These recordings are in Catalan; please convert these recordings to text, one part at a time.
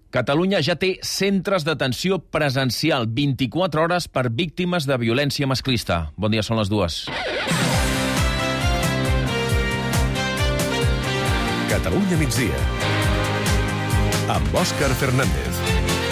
Catalunya ja té centres d'atenció presencial 24 hores per víctimes de violència masclista. Bon dia, són les 2. Catalunya migdia, amb Òscar Fernández.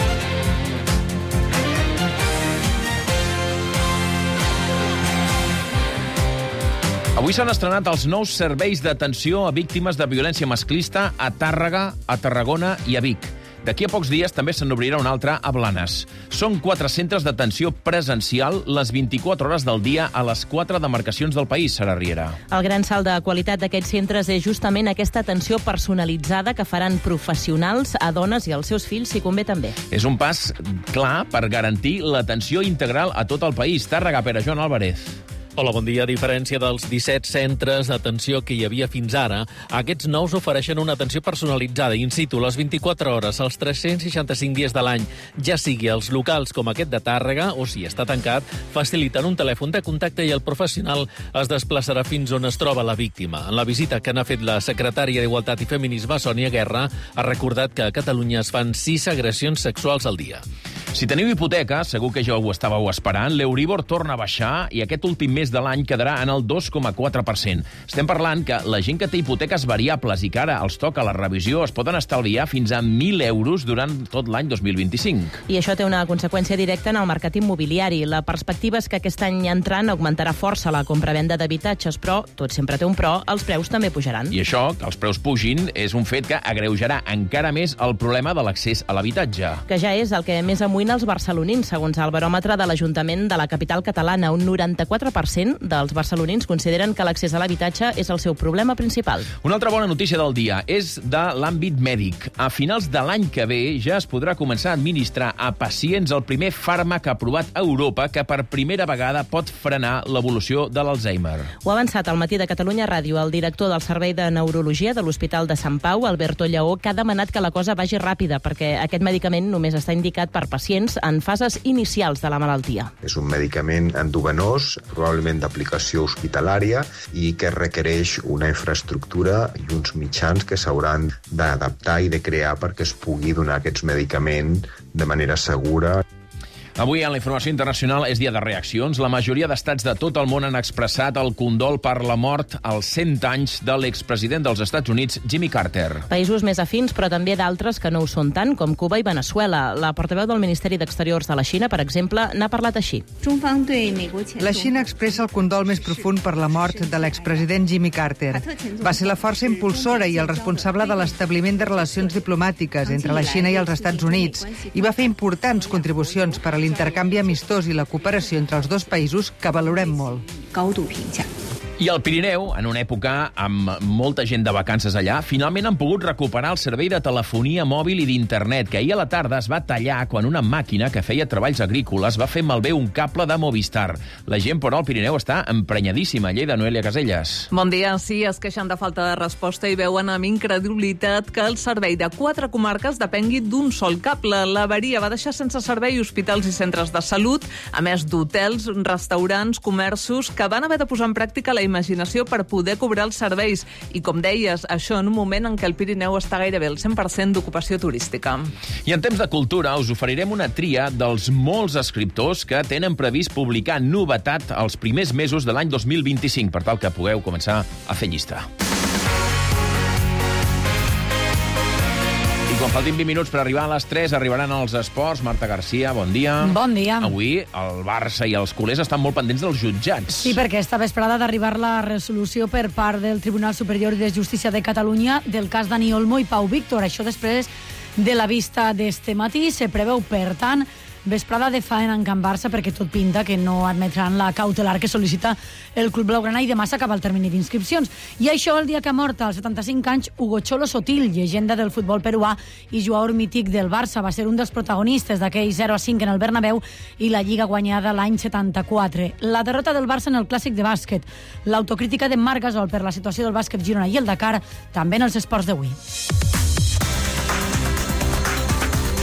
Avui s'han estrenat els nous serveis d'atenció a víctimes de violència masclista a Tàrrega, a Tarragona i a Vic. D'aquí a pocs dies també se n'obrirà un altre a Blanes. Són 4 centres d'atenció presencial les 24 hores del dia a les 4 demarcacions del país, Sara Riera. El gran salt de qualitat d'aquests centres és justament aquesta atenció personalitzada que faran professionals a dones i als seus fills, si convé també. És un pas clar per garantir l'atenció integral a tot el país. Tàrrega, Pere Joan Álvarez. Hola, bon dia. A diferència dels 17 centres d'atenció que hi havia fins ara, aquests nous ofereixen una atenció personalitzada in situ les 24 hores, els 365 dies de l'any, ja sigui als locals com aquest de Tàrrega o, si està tancat, facilitant un telèfon de contacte i el professional es desplaçarà fins on es troba la víctima. En la visita que n'ha fet la secretària d'Igualtat i Feminisme, Sònia Guerra, ha recordat que a Catalunya es fan 6 agressions sexuals al dia. Si teniu hipoteca, segur que ja ho estàveu esperant, l'Euribor torna a baixar i aquest últim mes de l'any quedarà en el 2,4%. Estem parlant que la gent que té hipoteques variables i que ara els toca la revisió es poden estalviar fins a 1.000 euros durant tot l'any 2025. I això té una conseqüència directa en el mercat immobiliari. La perspectiva és que aquest any entrant augmentarà força la compra-venda d'habitatges, però, tot sempre té un però, els preus també pujaran. I això, que els preus pugin, és un fet que agreujarà encara més el problema de l'accés a l'habitatge. Que ja és el que més amoïna els barcelonins, segons el baròmetre de l'Ajuntament de la capital catalana. Un 94% dels barcelonins consideren que l'accés a l'habitatge és el seu problema principal. Una altra bona notícia del dia és de l'àmbit mèdic. A finals de l'any que ve ja es podrà començar a administrar a pacients el primer fàrmac aprovat a Europa que per primera vegada pot frenar l'evolució de l'Alzheimer. Ho ha avançat al Matí de Catalunya Ràdio el director del Servei de Neurologia de l'Hospital de Sant Pau, Alberto Lleó, que ha demanat que la cosa vagi ràpida perquè aquest medicament només està indicat per pacients en fases inicials de la malaltia. És un medicament endovenós, probablement d'aplicació hospitalària i que requereix una infraestructura i uns mitjans que s'hauran d'adaptar i de crear perquè es pugui donar aquests medicaments de manera segura. Avui, en la informació internacional, és dia de reaccions. La majoria d'estats de tot el món han expressat el condol per la mort als 100 anys de l'expresident dels Estats Units, Jimmy Carter. Països més afins, però també d'altres que no ho són tant, com Cuba i Veneçuela. La portaveu del Ministeri d'Exteriors de la Xina, per exemple, n'ha parlat així. La Xina expressa el condol més profund per la mort de l'expresident Jimmy Carter. Va ser la força impulsora i el responsable de l'establiment de relacions diplomàtiques entre la Xina i els Estats Units i va fer importants contribucions per a l'intercanvi amistós i la cooperació entre els dos països que valorem molt. I al Pirineu, en una època amb molta gent de vacances allà, finalment han pogut recuperar el servei de telefonia mòbil i d'internet, que ahir a la tarda es va tallar quan una màquina que feia treballs agrícoles va fer malbé un cable de Movistar. La gent, però, al Pirineu està emprenyadíssima. Lleida, Noelia Caselles. Bon dia. Sí, es queixen de falta de resposta i veuen amb incredulitat que el servei de 4 comarques depengui d'un sol cable. L'avaria va deixar sense servei hospitals i centres de salut, a més d'hotels, restaurants, comerços, que van haver de posar en pràctica la imaginació per poder cobrar els serveis. I, com deies, això en un moment en què el Pirineu està gairebé al 100% d'ocupació turística. I en temps de cultura us oferirem una tria dels molts escriptors que tenen previst publicar novetat els primers mesos de l'any 2025, per tal que pugueu començar a fer llista. I quan faltin 20 minuts per arribar a les 3, arribaran els esports. Marta Garcia, bon dia. Bon dia. Avui el Barça i els culers estan molt pendents dels jutjats. Sí, perquè esta vesprada d'arribar la resolució per part del Tribunal Superior de Justícia de Catalunya del cas Dani Olmo i Pau Víctor. Això després de la vista d'este matí. Se preveu, per tant, vesprada de faena en Can Barça perquè tot pinta que no admetran la cautelar que sol·licita el Club Blaugrana i demà s'acaba el termini d'inscripcions. I això el dia que ha mort als 75 anys Hugo Cholo Sotil, llegenda del futbol peruà i jugador mític del Barça. Va ser un dels protagonistes d'aquell 0-5 en el Bernabéu i la Lliga guanyada l'any 74. La derrota del Barça en el Clàssic de bàsquet. L'autocrítica de Marc Gasol per la situació del bàsquet Girona i el Dakar, també en els esports d'avui.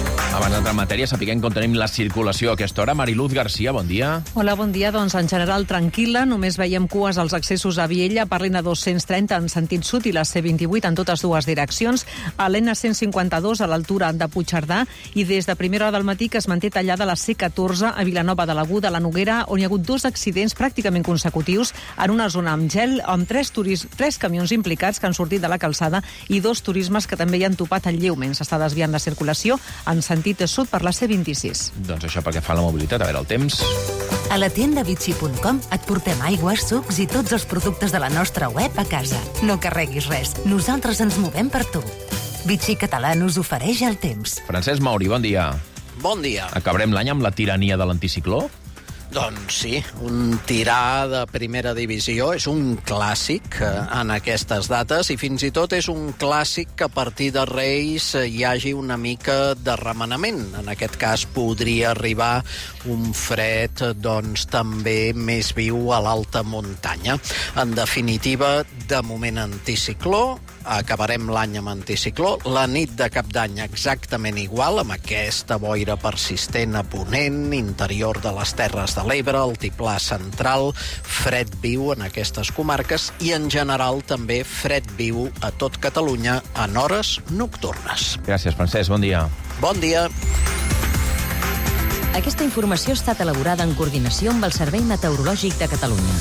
Abans d'entrar en matèria, sapiguem com tenim la circulació a aquesta hora. Mariluz Garcia, bon dia. Hola, bon dia. Doncs en general tranquil·la. Només veiem cues als accessos a Viella per l'N230 en sentit sud i la C28 en totes dues direccions. A l'N152 a l'altura de Puigcerdà i des de primera hora del matí que es manté tallada la C14 a Vilanova de l'Aguda, a la Noguera, on hi ha hagut 2 accidents pràcticament consecutius en una zona amb gel, amb 3 camions implicats que han sortit de la calçada i 2 turismes que també hi han topat lleument. S'està desviant la circulació en sentit sud per la C26. Doncs això perquè fa la mobilitat. A veure, el temps... A la tienda Vichy.com et portem aigües, sucs i tots els productes de la nostra web a casa. No carreguis res. Nosaltres ens movem per tu. Vichy Català us ofereix el temps. Francesc Mauri, bon dia. Bon dia. Acabarem l'any amb la tirania de l'anticicló? Doncs sí, un tirà de primera divisió és un clàssic en aquestes dates i fins i tot és un clàssic que a partir de Reis hi hagi una mica de remenament. En aquest cas podria arribar un fred doncs també més viu a l'alta muntanya. En definitiva, de moment anticicló, acabarem l'any amb anticicló, la nit de Cap d'Any exactament igual, amb aquesta boira persistent a ponent, interior de les Terres de l'Ebre, altiplà central, fred viu en aquestes comarques i en general també fred viu a tot Catalunya en hores nocturnes. Gràcies, Francesc, bon dia. Bon dia. Aquesta informació ha estat elaborada en coordinació amb el Servei Meteorològic de Catalunya.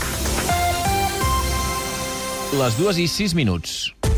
Les 2:06.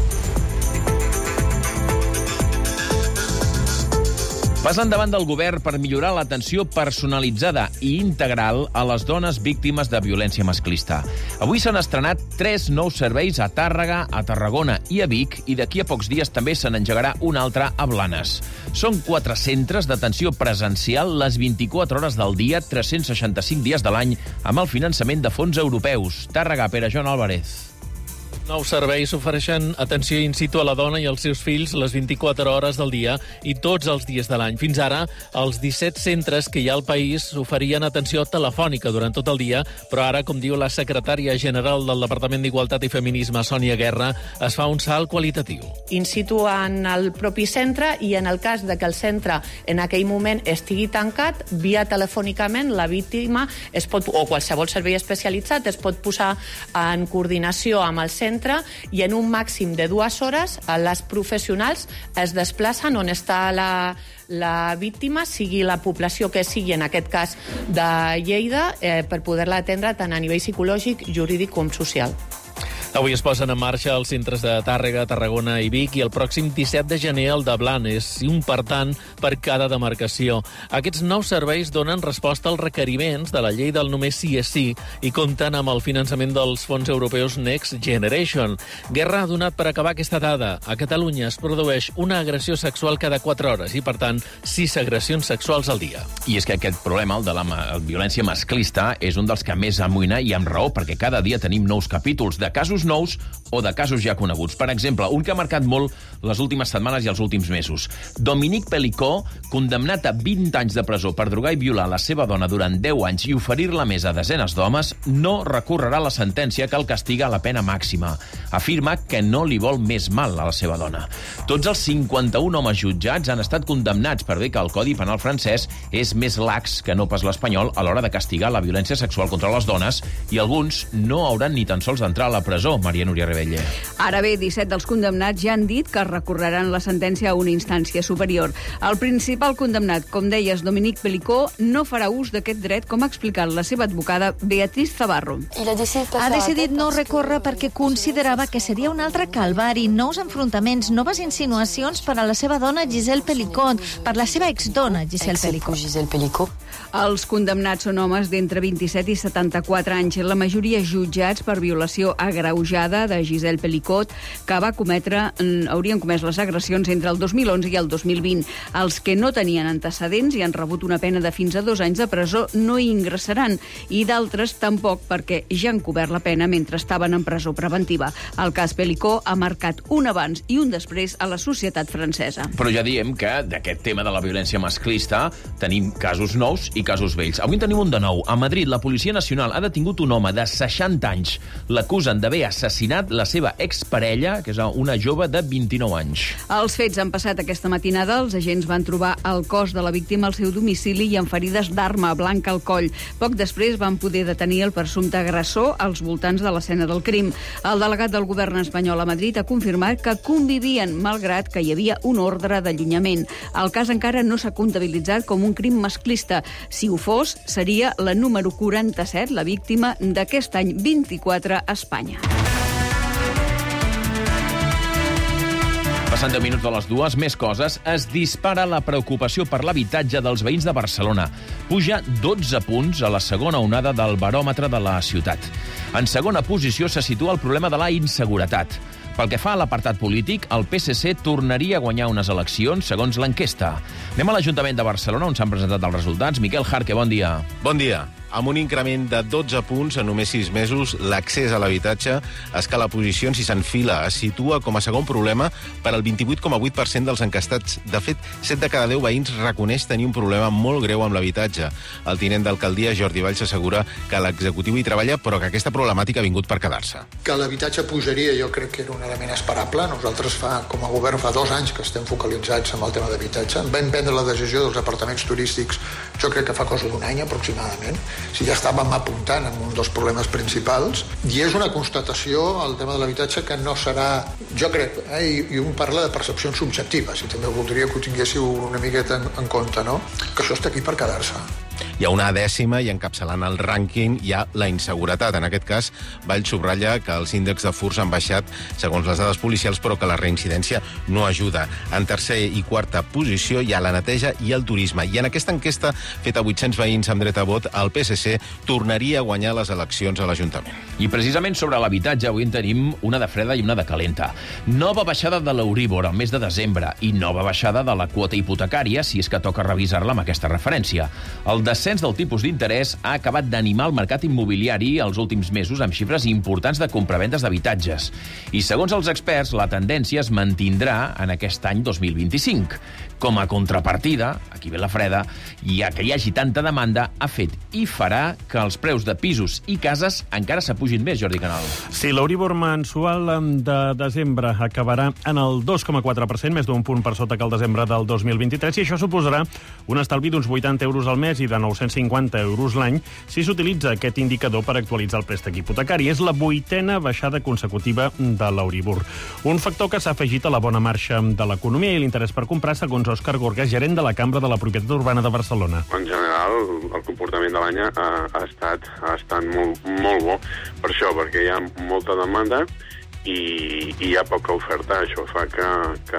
Pas endavant del govern per millorar l'atenció personalitzada i integral a les dones víctimes de violència masclista. Avui s'han estrenat 3 nous serveis a Tàrrega, a Tarragona i a Vic, i d'aquí a pocs dies també se n'engegarà un altre a Blanes. Són 4 centres d'atenció presencial les 24 hores del dia, 365 dies de l'any, amb el finançament de fons europeus. Tàrrega, Pere Joan Álvarez. Nous serveis ofereixen atenció in situ a la dona i als seus fills les 24 hores del dia i tots els dies de l'any. Fins ara, els 17 centres que hi ha al país oferien atenció telefònica durant tot el dia, però ara, com diu la secretària general del Departament d'Igualtat i Feminisme, Sònia Guerra, es fa un salt qualitatiu. In situ en el propi centre i en el cas de que el centre en aquell moment estigui tancat, via telefònicament la víctima o qualsevol servei especialitzat es pot posar en coordinació amb el centre i en un màxim de 2 hores les professionals es desplacen on està la víctima, sigui la població que sigui, en aquest cas de Lleida, per poder-la atendre tant a nivell psicològic, jurídic com social. Avui es posen en marxa els centres de Tàrrega, Tarragona i Vic i el pròxim 17 de gener el de Blanes, i un per tant per cada demarcació. Aquests nous serveis donen resposta als requeriments de la llei del només sí és sí i compten amb el finançament dels fons europeus Next Generation. Guerra ha donat per acabar aquesta dada. A Catalunya es produeix una agressió sexual cada 4 hores i, per tant, 6 agressions sexuals al dia. I és que aquest problema, el de la violència masclista, és un dels que més amoïna, i amb raó, perquè cada dia tenim nous capítols de casos nous o de casos ja coneguts. Per exemple, un que ha marcat molt les últimes setmanes i els últims mesos. Dominique Pelicot, condemnat a 20 anys de presó per drogar i violar la seva dona durant 10 anys i oferir-la més a desenes d'homes, no recorrerà la sentència que el castiga a la pena màxima. Afirma que no li vol més mal a la seva dona. Tots els 51 homes jutjats han estat condemnats per bé que el Codi Penal francès és més lax que no pas l'espanyol a l'hora de castigar la violència sexual contra les dones, i alguns no hauran ni tan sols d'entrar a la presó. Maria Núria Rebelle. Ara bé, 17 dels condemnats ja han dit que recorreran la sentència a una instància superior. El principal condemnat, com deies, Dominique Pelicot, no farà ús d'aquest dret, com ha explicat la seva advocada Beatriz Zavarro. Ha decidit no recórrer perquè considerava que seria un altre calvari, nous enfrontaments, noves insinuacions per a la seva dona Gisèle Pelicot, per la seva exdona Gisèle Pelicot. Els condemnats són homes d'entre 27 i 74 anys, la majoria jutjats per violació agreujada de Gisèle Pelicot, que haurien comès les agressions entre el 2011 i el 2020. Els que no tenien antecedents i han rebut una pena de fins a 2 anys de presó no hi ingressaran, i d'altres tampoc, perquè ja han cobert la pena mentre estaven en presó preventiva. El cas Pelicot ha marcat un abans i un després a la societat francesa. Però ja diem que d'aquest tema de la violència masclista tenim casos nous i casos vells. Avui en tenim un de nou. A Madrid, la Policia Nacional ha detingut un home de 60 anys. L'acusen d'haver assassinat la seva exparella, que és una jove de 29 anys. Els fets han passat aquesta matinada. Els agents van trobar el cos de la víctima al seu domicili i amb ferides d'arma blanca al coll. Poc després van poder detenir el presumpte agressor als voltants de l'escena del crim. El delegat del govern espanyol a Madrid ha confirmat que convivien, malgrat que hi havia un ordre d'allunyament. El cas encara no s'ha comptabilitzat com un crim masclista. Si ho fos, seria la número 47, la víctima d'aquest any 24 a Espanya. Passant 10 minuts de les 2, més coses. Es dispara la preocupació per l'habitatge dels veïns de Barcelona. Puja 12 punts a la segona onada del baròmetre de la ciutat. En segona posició se situa el problema de la inseguretat. Pel que fa a l'apartat polític, el PSC tornaria a guanyar unes eleccions, segons l'enquesta. Anem a l'Ajuntament de Barcelona, on s'han presentat els resultats. Miquel Jarque, bon dia. Bon dia. Amb un increment de 12 punts en només 6 mesos, l'accés a l'habitatge escala posicions i s'enfila. Es situa com a segon problema per al 28,8% dels encastats. De fet, 7 de cada 10 veïns reconeix tenir un problema molt greu amb l'habitatge. El tinent d'alcaldia, Jordi Valls, assegura que l'executiu hi treballa, però que aquesta problemàtica ha vingut per quedar-se. Que l'habitatge pujaria, jo crec que era un element esperable. Nosaltres, com a govern, fa 2 anys que estem focalitzats en el tema d'habitatge. Vam prendre la decisió dels apartaments turístics, jo crec que fa cosa d'un any aproximadament. Si ja estàvem apuntant en un dels problemes principals, i és una constatació, el tema de l'habitatge, que no serà, jo crec, i un parla de percepcions subjectives, i també voldria que ho tinguéssiu una miqueta en compte, no? Que això està aquí per quedar-se. Hi ha una dècima i encapçalant el rànquing hi ha la inseguretat. En aquest cas, Valls subratlla que els índexs de furts han baixat segons les dades policials, però que la reincidència no ajuda. En tercer i quarta posició hi ha la neteja i el turisme. I en aquesta enquesta, feta a 800 veïns amb dret a vot, el PSC tornaria a guanyar les eleccions a l'Ajuntament. I precisament sobre l'habitatge avui en tenim una de freda i una de calenta. Nova baixada de l'Euríbor al mes de desembre i nova baixada de la quota hipotecària, si és que toca revisar-la amb aquesta referència. El descens del tipus d'interès ha acabat d'animar el mercat immobiliari els últims mesos amb xifres importants de compraventes d'habitatges. I segons els experts, la tendència es mantindrà en aquest any 2025. Com a contrapartida, aquí ve la freda, ja que hi hagi tanta demanda, ha fet i farà que els preus de pisos i cases encara s'apugin més, Jordi Canal. Sí, l'Euríbor mensual de desembre acabarà en el 2,4%, més d'un punt per sota que el desembre del 2023, i això suposarà un estalvi d'uns 80 euros al mes i de 950 euros l'any si s'utilitza aquest indicador per actualitzar el préstec hipotecari. És la 8a baixada consecutiva de l'Euríbor. Un factor que s'ha afegit a la bona marxa de l'economia i l'interès per comprar, segons Òscar Gorgas, gerent de la Cambra de la Propietat Urbana de Barcelona. En general, el comportament de l'any ha estat molt bo per això, perquè hi ha molta demanda i hi ha poca oferta. Això fa que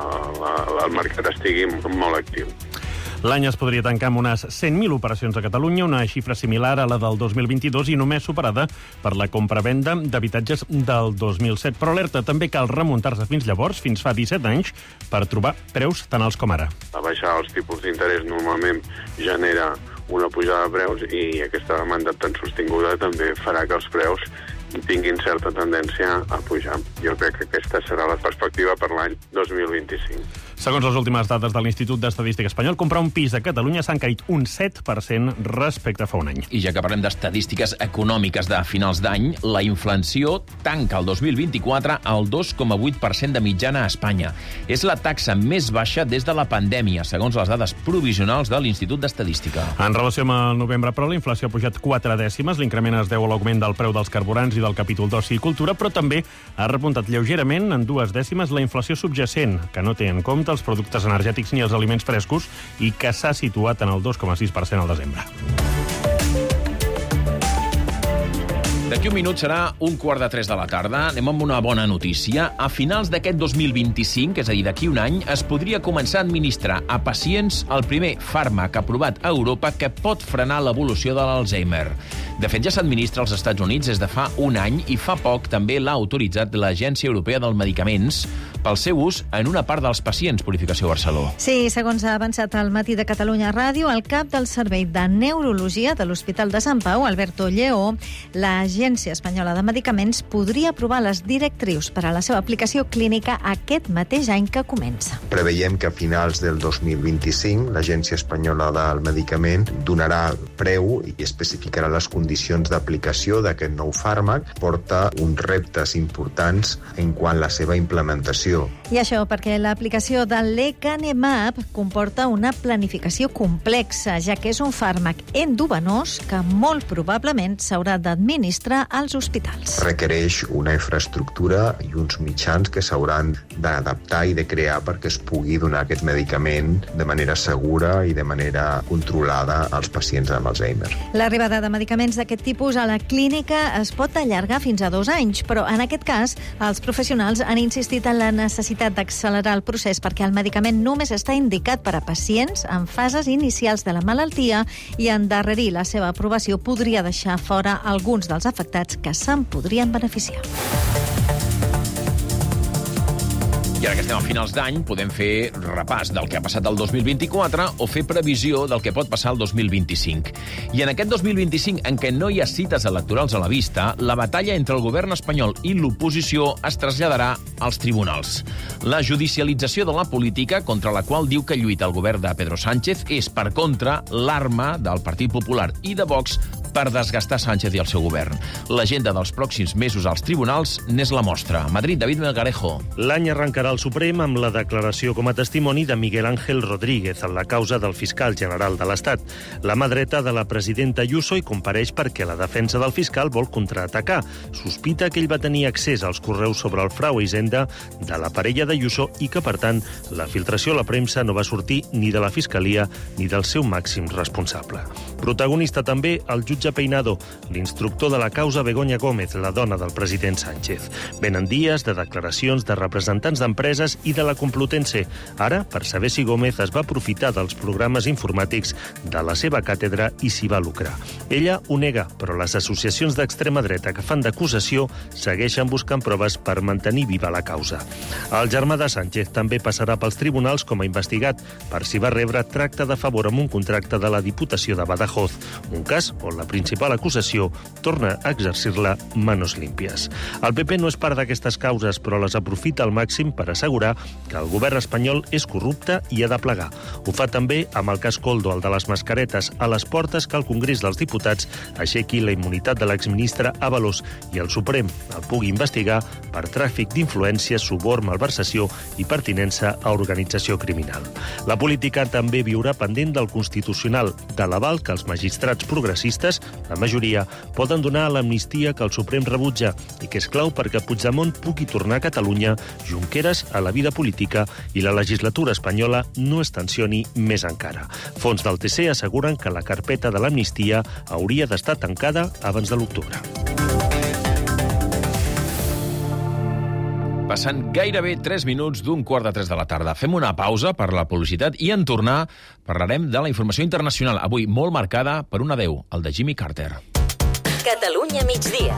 el mercat estigui molt actiu. L'any es podria tancar amb unes 100.000 operacions a Catalunya, una xifra similar a la del 2022 i només superada per la compra-venda d'habitatges del 2007. Però alerta, també cal remuntar-se fins llavors, fins fa 17 anys, per trobar preus tan alts com ara. La baixada dels tipus d'interès normalment genera una pujada de preus i aquesta demanda tan sostinguda també farà que els preus tinguin certa tendència a pujar. Jo crec que aquesta serà la perspectiva per l'any 2025. Segons les últimes dades de l'Institut d'Estadística Espanyol, comprar un pis a Catalunya s'ha encarit un 7% respecte a fa un any. I ja que parlem d'estadístiques econòmiques de finals d'any, la inflació tanca el 2024 al 2,8% de mitjana a Espanya. És la taxa més baixa des de la pandèmia, segons les dades provisionals de l'Institut d'Estadística. En relació amb el novembre, però, la inflació ha pujat 4 dècimes. L'increment es deu a l'augment del preu dels carburants i del capítol d'oci i cultura, però també ha repuntat lleugerament en 2 dècimes la inflació subjacent, que no té en compte els productes energètics ni els aliments frescos i que s'ha situat en el 2,6% al desembre. D'aquí un minut serà 2:45 de la tarda. Anem amb una bona notícia. A finals d'aquest 2025, és a dir, d'aquí un any, es podria començar a administrar a pacients el primer fàrmac aprovat a Europa que pot frenar l'evolució de l'Alzheimer. De fet, ja s'administra als Estats Units des de fa un any i fa poc també l'ha autoritzat l'Agència Europea dels Medicaments pel seu ús en una part dels pacients, Purificació Barceló. Sí, segons ha avançat al Matí de Catalunya Ràdio, el cap del Servei de Neurologia de l'Hospital de Sant Pau, Alberto Lleó, l'Agència Espanyola de Medicaments podria aprovar les directrius per a la seva aplicació clínica aquest mateix any que comença. Preveiem que a finals del 2025 l'Agència Espanyola del Medicament donarà preu i especificarà les condicions d'aplicació d'aquest nou fàrmac. Porta uns reptes importants en quant a la seva implementació. I això perquè l'aplicació de lecanemab comporta una planificació complexa, ja que és un fàrmac endovenós que molt probablement s'haurà d'administrar als hospitals. Requereix una infraestructura i uns mitjans que s'hauran d'adaptar i de crear perquè es pugui donar aquest medicament de manera segura i de manera controlada als pacients amb Alzheimer. L'arribada de medicaments d'aquest tipus a la clínica es pot allargar fins a 2 anys, però en aquest cas els professionals han insistit en la necessitat d'accelerar el procés perquè el medicament només està indicat per a pacients en fases inicials de la malaltia i endarrerir la seva aprovació podria deixar fora alguns dels afectats que se'n podrien beneficiar. I ara que estem a finals d'any, podem fer repàs del que ha passat el 2024 o fer previsió del que pot passar el 2025. I en aquest 2025, en què no hi ha cites electorals a la vista, la batalla entre el govern espanyol i l'oposició es traslladarà als tribunals. La judicialització de la política, contra la qual diu que lluita el govern de Pedro Sánchez, és, per contra, l'arma del Partit Popular i de Vox per desgastar Sánchez i el seu govern. L'agenda dels pròxims mesos als tribunals n'és la mostra. Madrid, David Melgarejo. L'any arrencarà al Suprem amb la declaració com a testimoni de Miguel Ángel Rodríguez en la causa del fiscal general de l'Estat. La mà dreta de la presidenta Ayuso hi compareix perquè la defensa del fiscal vol contraatacar. Sospita que ell va tenir accés als correus sobre el frau a Hisenda de la parella d'Ayuso i que, per tant, la filtració a la premsa no va sortir ni de la Fiscalia ni del seu màxim responsable. Protagonista també el jutge Peinado, l'instructor de la causa Begoña Gómez, la dona del president Sánchez. Venen dies de declaracions de representants d'empreses i de la Complutense. Ara, per saber si Gómez es va aprofitar dels programes informàtics de la seva càtedra i s'hi va lucrar. Ella ho nega, però les associacions d'extrema dreta que fan d'acusació segueixen buscant proves per mantenir viva la causa. El germà de Sánchez també passarà pels tribunals com a investigat per si va rebre tracte de favor amb un contracte de la Diputació de Badajoz, un cas on la principal acusació torna a exercir-la manos limpias. El PP no és part d'aquestes causes, però les aprofita al màxim per assegurar que el govern espanyol és corrupte i ha de plegar. Ho fa també amb el cas Koldo, el de les mascaretes, a les portes que el Congrés dels Diputats aixequi la immunitat de l'exministre Ábalos i el Suprem el pugui investigar per tràfic d'influència, suborn, malversació i pertinença a organització criminal. La política també viurà pendent del Constitucional, de l'aval que els magistrats progressistes, la majoria, poden donar a l'amnistia que el Suprem rebutja i que és clau perquè Puigdemont pugui tornar a Catalunya, Junqueras a la vida política i la legislatura espanyola no es tensioni més encara. Fons del TC asseguren que la carpeta de l'amnistia hauria d'estar tancada abans de l'octubre. Passant gairebé 3 minuts d'15:45 de la tarda. Fem una pausa per la publicitat i en tornar parlarem de la informació internacional, avui molt marcada per un adeu, el de Jimmy Carter. Catalunya migdia.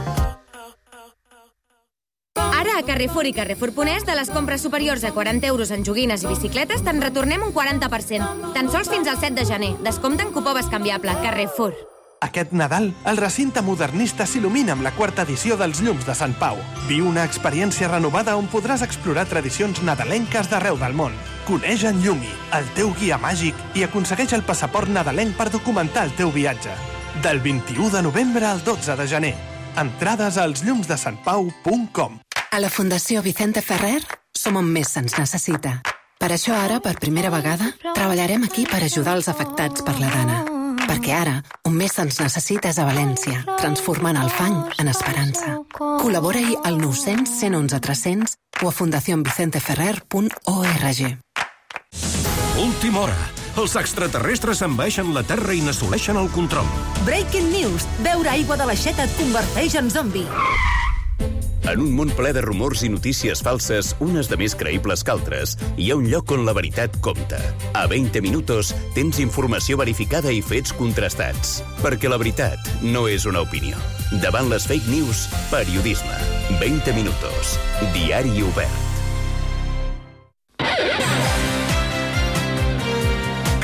Ara a Carrefour i Carrefour.es, de les compres superiors a 40 euros en joguines i bicicletes, te'n retornem un 40%. Tan sols fins al 7 de gener. Descompte en cupó bescanviable. Carrefour. Aquest Nadal, el recinte modernista s'il·lumina amb la 4ª edició dels Llums de Sant Pau. Viu una experiència renovada on podràs explorar tradicions nadalenques d'arreu del món. Coneix en Llumi, el teu guia màgic, i aconsegueix el passaport nadalenc per documentar el teu viatge. Del 21 de novembre al 12 de gener. Entrades als llumsdesantpau.com. A la Fundació Vicente Ferrer som on més se'ns necessita. Per això ara, per primera vegada, treballarem aquí per ajudar els afectats per la gana. Perquè ara, on més se'ns necessita és a València, transformant el fang en esperança. Col·labora-hi al 900 111 300 o a fundacionvicenteferrer.org. Última hora. Els extraterrestres envaeixen la Terra i n'assoleixen el control. Breaking News. Beure aigua de l'aixeta et converteix en zombi. En un món ple de rumors i notícies falses, unes de més creïbles que altres, hi ha un lloc on la veritat compta. A 20 minuts tens informació verificada i fets contrastats. Perquè la veritat no és una opinió. Davant les fake news, periodisme. 20 minuts. Diari obert.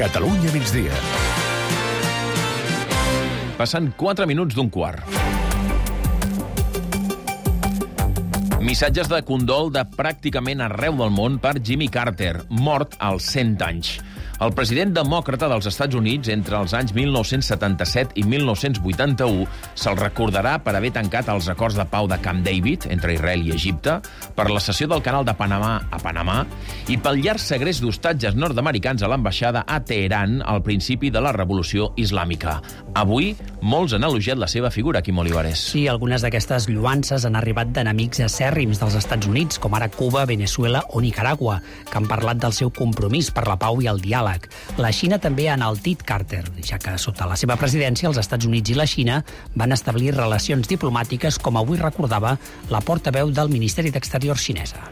Catalunya migdia. Passen 4 minuts d'un quart. Missatges de condol de pràcticament arreu del món per Jimmy Carter, mort als 100 anys. El president demòcrata dels Estats Units entre els anys 1977 i 1981 se'l recordarà per haver tancat els acords de pau de Camp David entre Israel i Egipte, per la cessió del canal de Panamà a Panamà i pel llarg segrest d'hostatges nord-americans a l'ambaixada a Teheran al principi de la Revolució Islàmica. Avui, molts han elogiat la seva figura, Quim Olivares. Sí, algunes d'aquestes lloances han arribat d'enemics acèrrims dels Estats Units, com ara Cuba, Venezuela o Nicaragua, que han parlat del seu compromís per la pau i el diàleg. La Xina també ha enaltit Carter, ja que sota la seva presidència els Estats Units i la Xina van establir relacions diplomàtiques, com avui recordava la portaveu del Ministeri d'Exteriors xinesa.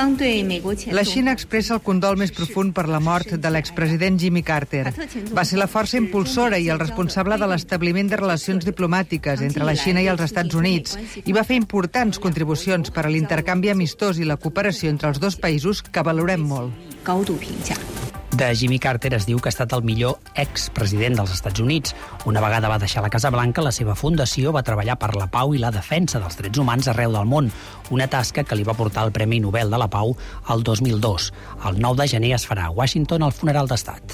La Xina expressa el condol més profund per la mort de l'expresident Jimmy Carter. Va ser la força impulsora i el responsable de l'establiment de relacions diplomàtiques entre la Xina i els Estats Units i va fer importants contribucions per a l'intercanvi amistós i la cooperació entre els dos països que valorem molt. De Jimmy Carter es diu que ha estat el millor expresident dels Estats Units. Una vegada va deixar la Casa Blanca, la seva fundació va treballar per la pau i la defensa dels drets humans arreu del món, una tasca que li va portar el Premi Nobel de la Pau el 2002. El 9 de gener es farà a Washington el funeral d'estat.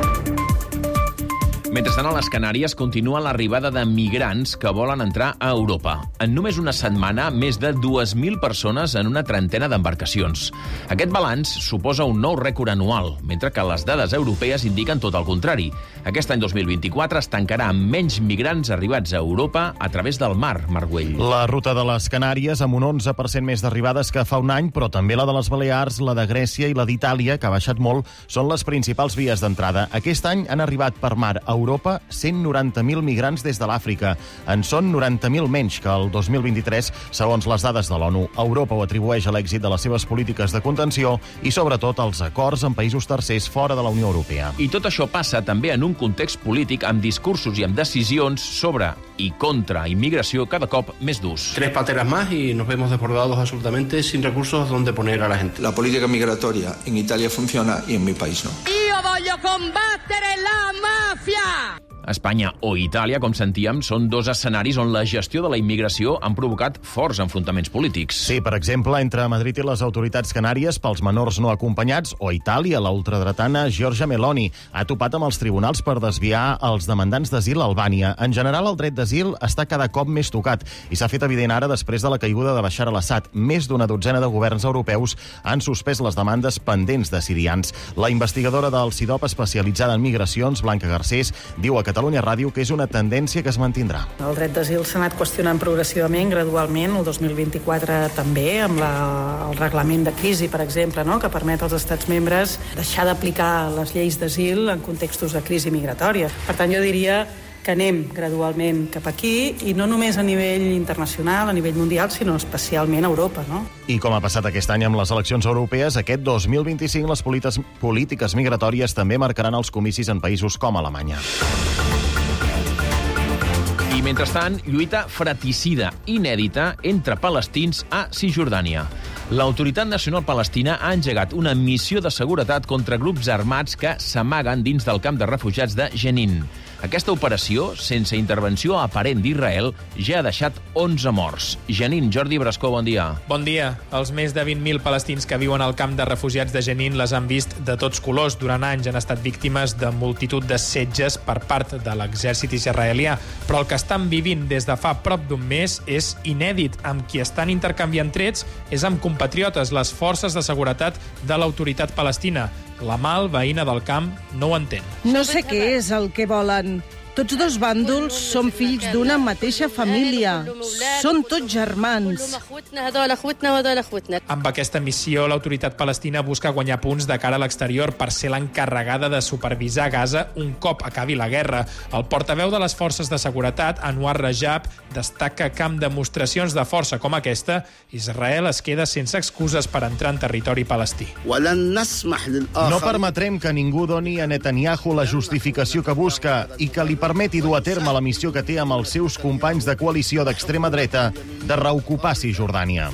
Mentrestant, a les Canàries continua l'arribada de migrants que volen entrar a Europa. En només una setmana, més de 2.000 persones en una trentena d'embarcacions. Aquest balanç suposa un nou rècord anual, mentre que les dades europees indiquen tot el contrari. Aquest any 2024 es tancarà amb menys migrants arribats a Europa a través del mar, Marc Güell. La ruta de les Canàries, amb un 11% més d'arribades que fa un any, però també la de les Balears, la de Grècia i la d'Itàlia, que ha baixat molt, són les principals vies d'entrada. Aquest any han arribat per mar a Europa 190.000 migrants des de l'Àfrica. En són 90.000 menys que el 2023, segons les dades de l'ONU. Europa ho atribueix a l'èxit de les seves polítiques de contenció i, sobretot, als acords amb països tercers fora de la Unió Europea. I tot això passa també en un context polític amb discursos i amb decisions sobre i contra immigració cada cop més durs. 3 pateras más y nos vemos desbordados absolutamente sin recursos donde poner a la gente. La política migratoria en Italia funciona y en mi país no. Io voglio combattere la mafia! Espanya o Itàlia, com sentíem, són dos escenaris on la gestió de la immigració han provocat forts enfrontaments polítics. Sí, per exemple, entre Madrid i les autoritats canàries pels menors no acompanyats, o Itàlia, la ultradretana Giorgia Meloni ha topat amb els tribunals per desviar els demandants d'asil a Albània. En general, el dret d'asil està cada cop més tocat i s'ha fet evident ara després de la caiguda de Bashar al-Assad. Més d'una dotzena de governs europeus han suspès les demandes pendents de sirians. La investigadora del CIDOP especialitzada en migracions, Blanca Garcés, diu a Catalunya Ràdio que és una tendència que es mantindrà. El dret d'asil s'ha anat qüestionant progressivament, gradualment, el 2024 també, amb el reglament de crisi, per exemple, no?, que permet als estats membres deixar d'aplicar les lleis d'asil en contextos de crisi migratòria. Per tant, jo diria que anem gradualment cap aquí, i no només a nivell internacional, a nivell mundial, sinó especialment a Europa, no? I com ha passat aquest any amb les eleccions europees, aquest 2025 les polítiques migratòries també marcaran els comicis en països com Alemanya. I, mentrestant, lluita fratricida inèdita entre palestins a Cisjordània. L'Autoritat Nacional Palestina ha engegat una missió de seguretat contra grups armats que s'amaguen dins del camp de refugiats de Jenin. Aquesta operació, sense intervenció aparent d'Israel, ja ha deixat 11 morts. Jenin, Jordi Brascó, bon dia. Bon dia. Els més de 20.000 palestins que viuen al camp de refugiats de Jenin les han vist de tots colors. Durant anys han estat víctimes de multitud de setges per part de l'exèrcit israelià. Però el que estan vivint des de fa prop d'un mes és inèdit. Amb qui estan intercanviant trets és amb compatriotes, les forces de seguretat de l'autoritat palestina. La Mal, veïna del camp, no ho entén. No sé què és el que volen. Tots dos bàndols són fills d'una mateixa família. Són tots germans. Amb aquesta missió, l'autoritat palestina busca guanyar punts de cara a l'exterior per ser l'encarregada de supervisar Gaza un cop acabi la guerra. El portaveu de les forces de seguretat, Anwar Rajab, destaca que amb demostracions de força com aquesta, Israel es queda sense excuses per entrar en territori palestí. No permetrem que ningú doni a Netanyahu la justificació que busca i que li permeti dur a terme la missió que té amb els seus companys de coalició d'extrema dreta de reocupar Cisjordània.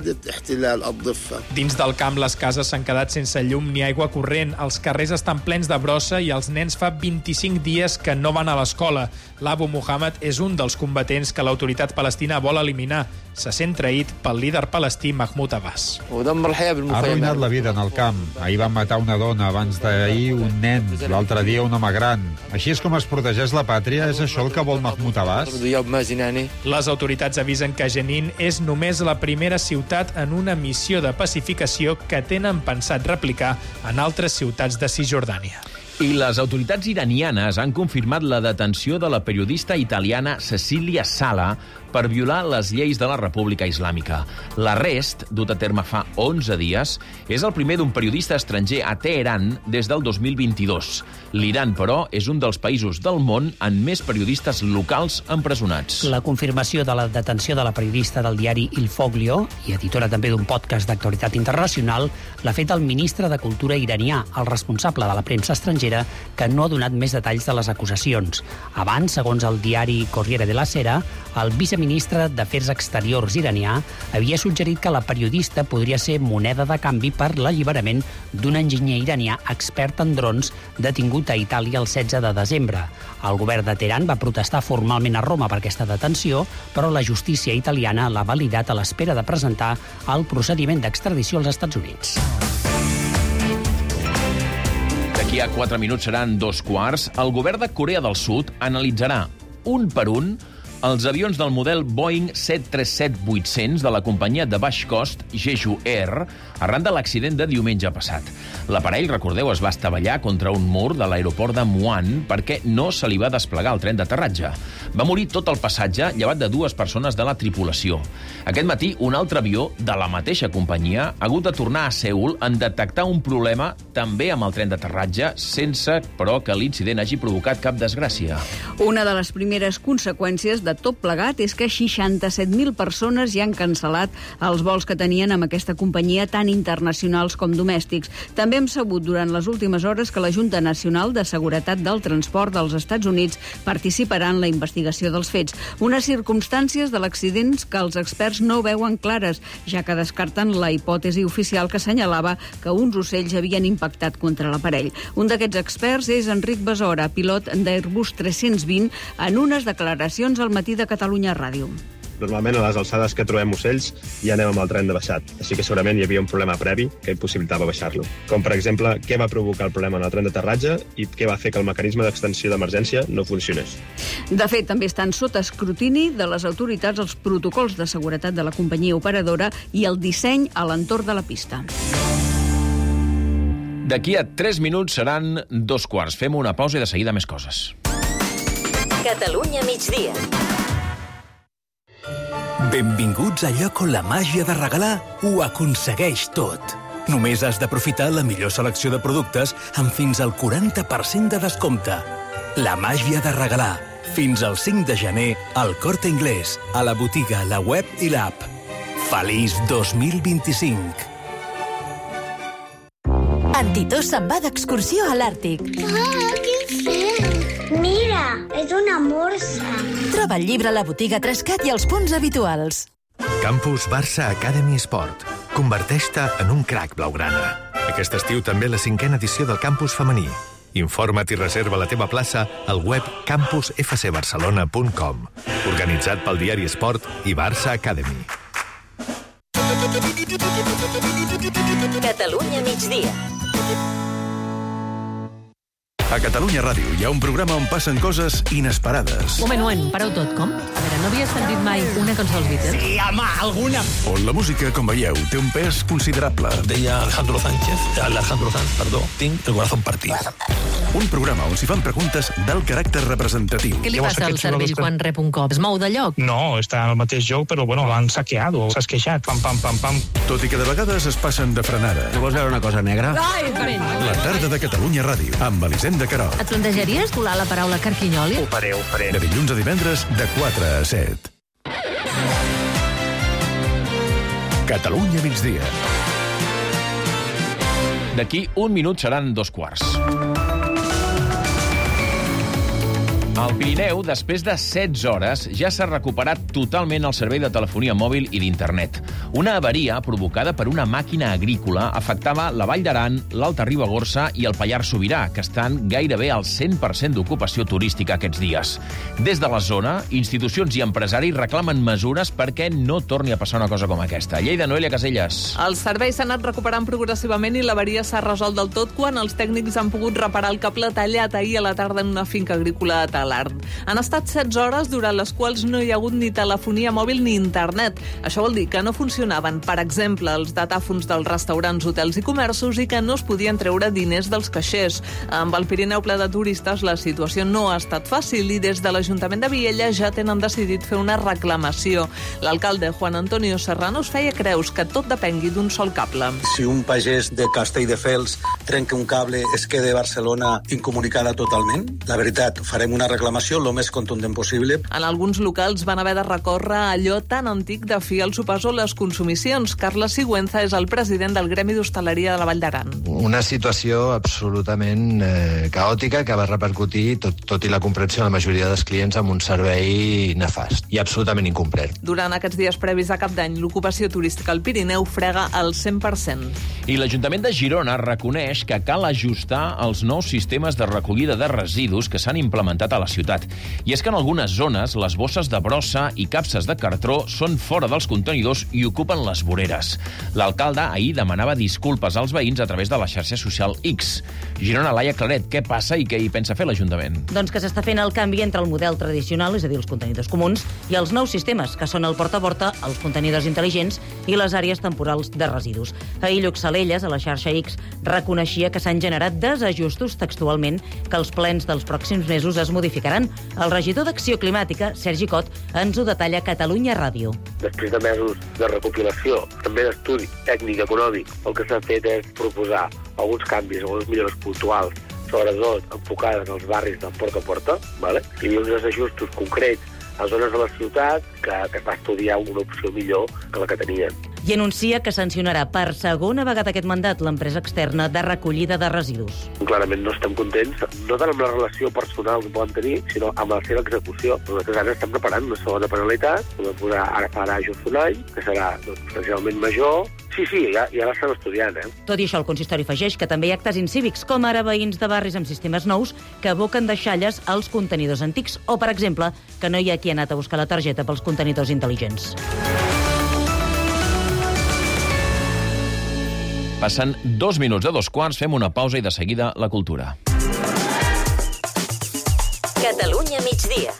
Dins del camp, les cases s'han quedat sense llum ni aigua corrent. Els carrers estan plens de brossa i els nens fa 25 dies que no van a l'escola. L'Abu Muhammad és un dels combatents que l'autoritat palestina vol eliminar. Se sent traït pel líder palestí Mahmoud Abbas. Ha arruïnat la vida en el camp. Ahir van matar una dona, abans d'ahir un nen, l'altre dia un home gran. Així és com es protegeix la pàtria? És això el que vol Mahmoud Abbas? Les autoritats avisen que Jenin és només la primera ciutat en una missió de pacificació que tenen pensat replicar en altres ciutats de Cisjordània. I les autoritats iranianes han confirmat la detenció de la periodista italiana Cecilia Sala per violar les lleis de la República Islàmica. L'arrest, dut a terme fa 11 dies, és el primer d'un periodista estranger a Teheran des del 2022. L'Iran, però, és un dels països del món amb més periodistes locals empresonats. La confirmació de la detenció de la periodista del diari Il Foglio i editora també d'un podcast d'actualitat internacional l'ha fet el ministre de Cultura iranià, el responsable de la premsa estrangera, que no ha donat més detalls de les acusacions. Abans, segons el diari Corriere della Sera, el viceministre d'Afers Exteriors iranià havia suggerit que la periodista podria ser moneda de canvi per l'alliberament d'un enginyer iranià expert en drons detingut a Itàlia el 16 de desembre. El govern de Teheran va protestar formalment a Roma per aquesta detenció, però la justícia italiana l'ha validat a l'espera de presentar el procediment d'extradició als Estats Units. D'aquí a 4 minuts seran 2:15. El govern de Corea del Sud analitzarà un per un els avions del model Boeing 737-800 de la companyia de baix cost Jeju Air arran de l'accident de diumenge passat. L'aparell, recordeu, es va estavellar contra un mur de l'aeroport de Muan perquè no se li va desplegar el tren d'aterratge. Va morir tot el passatge, llevat de 2 persones de la tripulació. Aquest matí, un altre avió de la mateixa companyia ha hagut de tornar a Seül en detectar un problema també amb el tren d'aterratge, sense, però, que l'incident hagi provocat cap desgràcia. Una de les primeres conseqüències de tot plegat és que 67.000 persones ja han cancel·lat els vols que tenien amb aquesta companyia, tant internacionals com domèstics. També hem sabut durant les últimes hores que la Junta Nacional de Seguretat del Transport dels Estats Units participarà en la investigació dels fets. Unes circumstàncies de l'accident que els experts no veuen clares, ja que descarten la hipòtesi oficial que assenyalava que uns ocells havien impactat contra l'aparell. Un d'aquests experts és Enric Besora, pilot d'Airbus 320, en unes declaracions al matí de Catalunya Ràdio. Normalment a les alçades que trobem ocells ja anem amb el tren de baixat, així que segurament hi havia un problema previ que impossibilitava baixar-lo. Com per exemple, què va provocar el problema en el tren d'aterratge i què va fer que el mecanisme d'extensió d'emergència no funcionés. De fet, també estan sota escrutini de les autoritats els protocols de seguretat de la companyia operadora i el disseny a l'entorn de la pista. D'aquí a 3 minuts seran 2:15. Fem una pausa i de seguida més coses. Catalunya migdia. Benvinguts a lloc on la màgia de regalar ho aconsegueix tot. Només has d'aprofitar la millor selecció de productes amb fins al 40% de descompte. La màgia de regalar. Fins al 5 de gener al Corte Inglés, a la botiga, la web i l'app. Feliç 2025. Antitós se'n va d'excursió a l'Àrtic. Quin fred! Mira, és una morsa. Troba el llibre a la botiga Trascat i els punts habituals. Campus Barça Academy Sport. Converteix-te en un crac blaugrana. Aquest estiu també la 5a edició del campus femení. Informa't i reserva la teva plaça al web campusfcbarcelona.com. Organitzat pel diari Esport i Barça Academy. Catalunya migdia. A Catalunya Ràdio hi ha un programa on passen coses inesperades. Moment, pareu tot, com? A veure, no havies sentit mai una cançó dels Beatles? Sí, home, alguna. On la música, com veieu, té un pes considerable. Deia Alejandro Sánchez, tinc el corazón partit. Un programa on s'hi fan preguntes d'alt caràcter representatiu. Què li passa al cervell quan rep un cop? Es mou de lloc? No, està en el mateix lloc, però bueno, l'han saqueado, s'ha esqueixat, pam, pam, pam, pam. Tot i que de vegades es passen de frenada. Tu vols veure una cosa negra? Ai, La tarda de Catalunya Ràdio, amb Elisenda Querol. Et plantejaries colar la paraula carquinyoli? Ho faré. De dilluns a divendres, de 4 a 7. Catalunya migdia. D'aquí un minut seran 2:15. Al Pirineu, després de 16 hores, ja s'ha recuperat totalment el servei de telefonia mòbil i d'internet. Una avaria provocada per una màquina agrícola afectava la Vall d'Aran, l'Alta Ribagorça i el Pallars Sobirà, que estan gairebé al 100% d'ocupació turística aquests dies. Des de la zona, institucions i empresaris reclamen mesures perquè no torni a passar una cosa com aquesta. Lleida, Noelia Caselles. Els serveis s'han anat recuperant progressivament i l'avaria s'ha resolt del tot quan els tècnics han pogut reparar el cable tallat ahir a la tarda en una finca agrícola a Talard. Han estat 16 hores durant les quals no hi ha hagut ni telefonia mòbil ni internet. Això vol dir que no funcionaven, per exemple, els datàfons dels restaurants, hotels i comerços i que no es podien treure diners dels caixers. Amb el Pirineu ple de turistes, la situació no ha estat fàcil i des de l'Ajuntament de Viella ja tenen decidit fer una reclamació. L'alcalde Juan Antonio Serrano es feia creus que tot depengui d'un sol cable. Si un pagès de Castelldefels trenca un cable, es queda a Barcelona incomunicada totalment? La veritat, farem una reclamació el més contundent possible. En alguns locals van haver de recórrer a allò tan antic de fi als sopars o les consumicions. Carles Sigüenza és el president del Gremi d'Hostaleria de la Vall d'Aran. Una situació absolutament caòtica que va repercutir, tot i la comprensió de la majoria dels clients, amb un servei nefast i absolutament incomplert. Durant aquests dies previs a Cap d'Any, l'ocupació turística al Pirineu frega al 100%. I l'Ajuntament de Girona reconeix que cal ajustar els nous sistemes de recollida de residus que s'han implementat a la ciutat. I és que en algunes zones les bosses de brossa i capses de cartró són fora dels contenidors i ocupen les voreres. L'alcalde ahir demanava disculpes als veïns a través de la xarxa social X. Girona, Laia Claret, què passa i què hi pensa fer l'Ajuntament? Doncs que s'està fent el canvi entre el model tradicional, és a dir, els contenidors comuns, i els nous sistemes, que són el porta-a-porta, els contenidors intel·ligents i les àrees temporals de residus. Ahir Lluc Salelles, a la xarxa X, reconeixia que s'han generat desajustos textualment, que els plens dels pròxims mesos es modificaran. El regidor d'Acció Climàtica, Sergi Cot, ens ho detalla a Catalunya Ràdio. Després de mesos de recopilació, també d'estudi tècnic econòmic, el que s'ha fet és proposar alguns canvis, algunes millores puntuals, sobretot enfocades als barris del porta a porta, vale? I uns desajustos concrets a zones de la ciutat que es va estudiar una opció millor que la que tenien. I anuncia que sancionarà per segona vegada aquest mandat l'empresa externa de recollida de residus. Clarament no estem contents, no tant amb la relació personal que poden tenir, sinó amb la seva execució. Nosaltres ara estem preparant una segona penalitat, que vam posar ara farà just un any, que serà potencialment major. Sí, ja l'estan estudiant, Tot i això, el consistori afegeix que també hi ha actes incívics, com ara veïns de barris amb sistemes nous que aboquen deixalles als contenidors antics, o, per exemple, que no hi ha qui ha anat a buscar la targeta pels contenidors intel·ligents. Passen 2 minuts de 2:15, fem una pausa i de seguida la cultura. Catalunya migdia.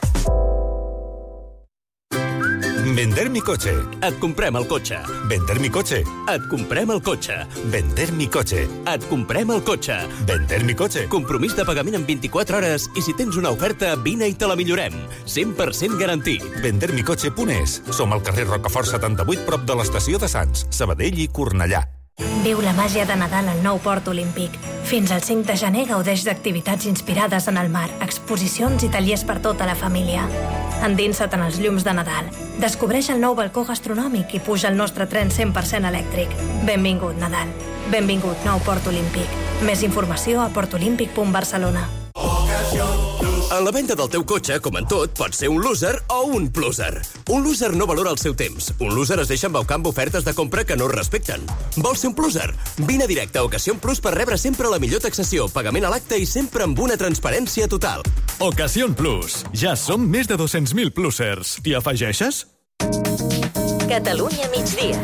Vender mi coche. Et comprem el cotxe. Vender mi coche. Et comprem el cotxe. Vender mi coche. Et comprem el cotxe. Vender mi coche. Compromís de pagament en 24 hores i si tens una oferta, vine i te la millorem. 100% garantit. Vendermicoche.es. Som al carrer Rocafort 78, prop de l'estació de Sants, Sabadell i Cornellà. Viu la màgia de Nadal al nou Port Olímpic. Fins al 5 de gener gaudeix d'activitats inspirades en el mar, exposicions i tallers per tota la família. Endinsa't en els llums de Nadal. Descobreix el nou balcó gastronòmic i puja al nostre tren 100% elèctric. Benvingut, Nadal. Benvingut, nou Port Olímpic. Més informació a portolímpic.barcelona. A la venda del teu cotxe, com en tot, pot ser un loser o un pluser. Un loser no valora el seu temps. Un loser es deixa embaucar amb ofertes de compra que no respecten. Vols ser un pluser? Vine directe a Ocasión Plus per rebre sempre la millor taxació, pagament a l'acte i sempre amb una transparència total. Ocasión Plus. Ja som més de 200.000 plusers. T'hi afegeixes? Catalunya migdia.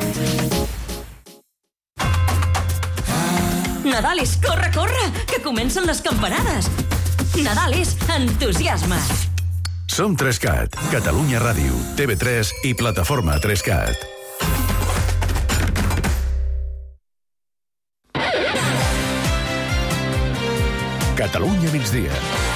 Nadal és corre, que comencen les campanades. Nadal és entusiasme. Som 3CAT, Catalunya Ràdio, TV3 i plataforma 3CAT. Catalunya migdia.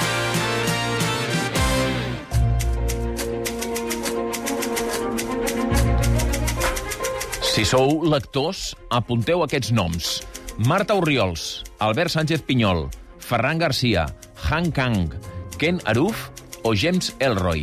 Si sou lectors, apunteu aquests noms. Marta Orriols, Albert Sánchez Pinyol, Ferran Garcia, Han Kang, Ken Aruf o James Elroy.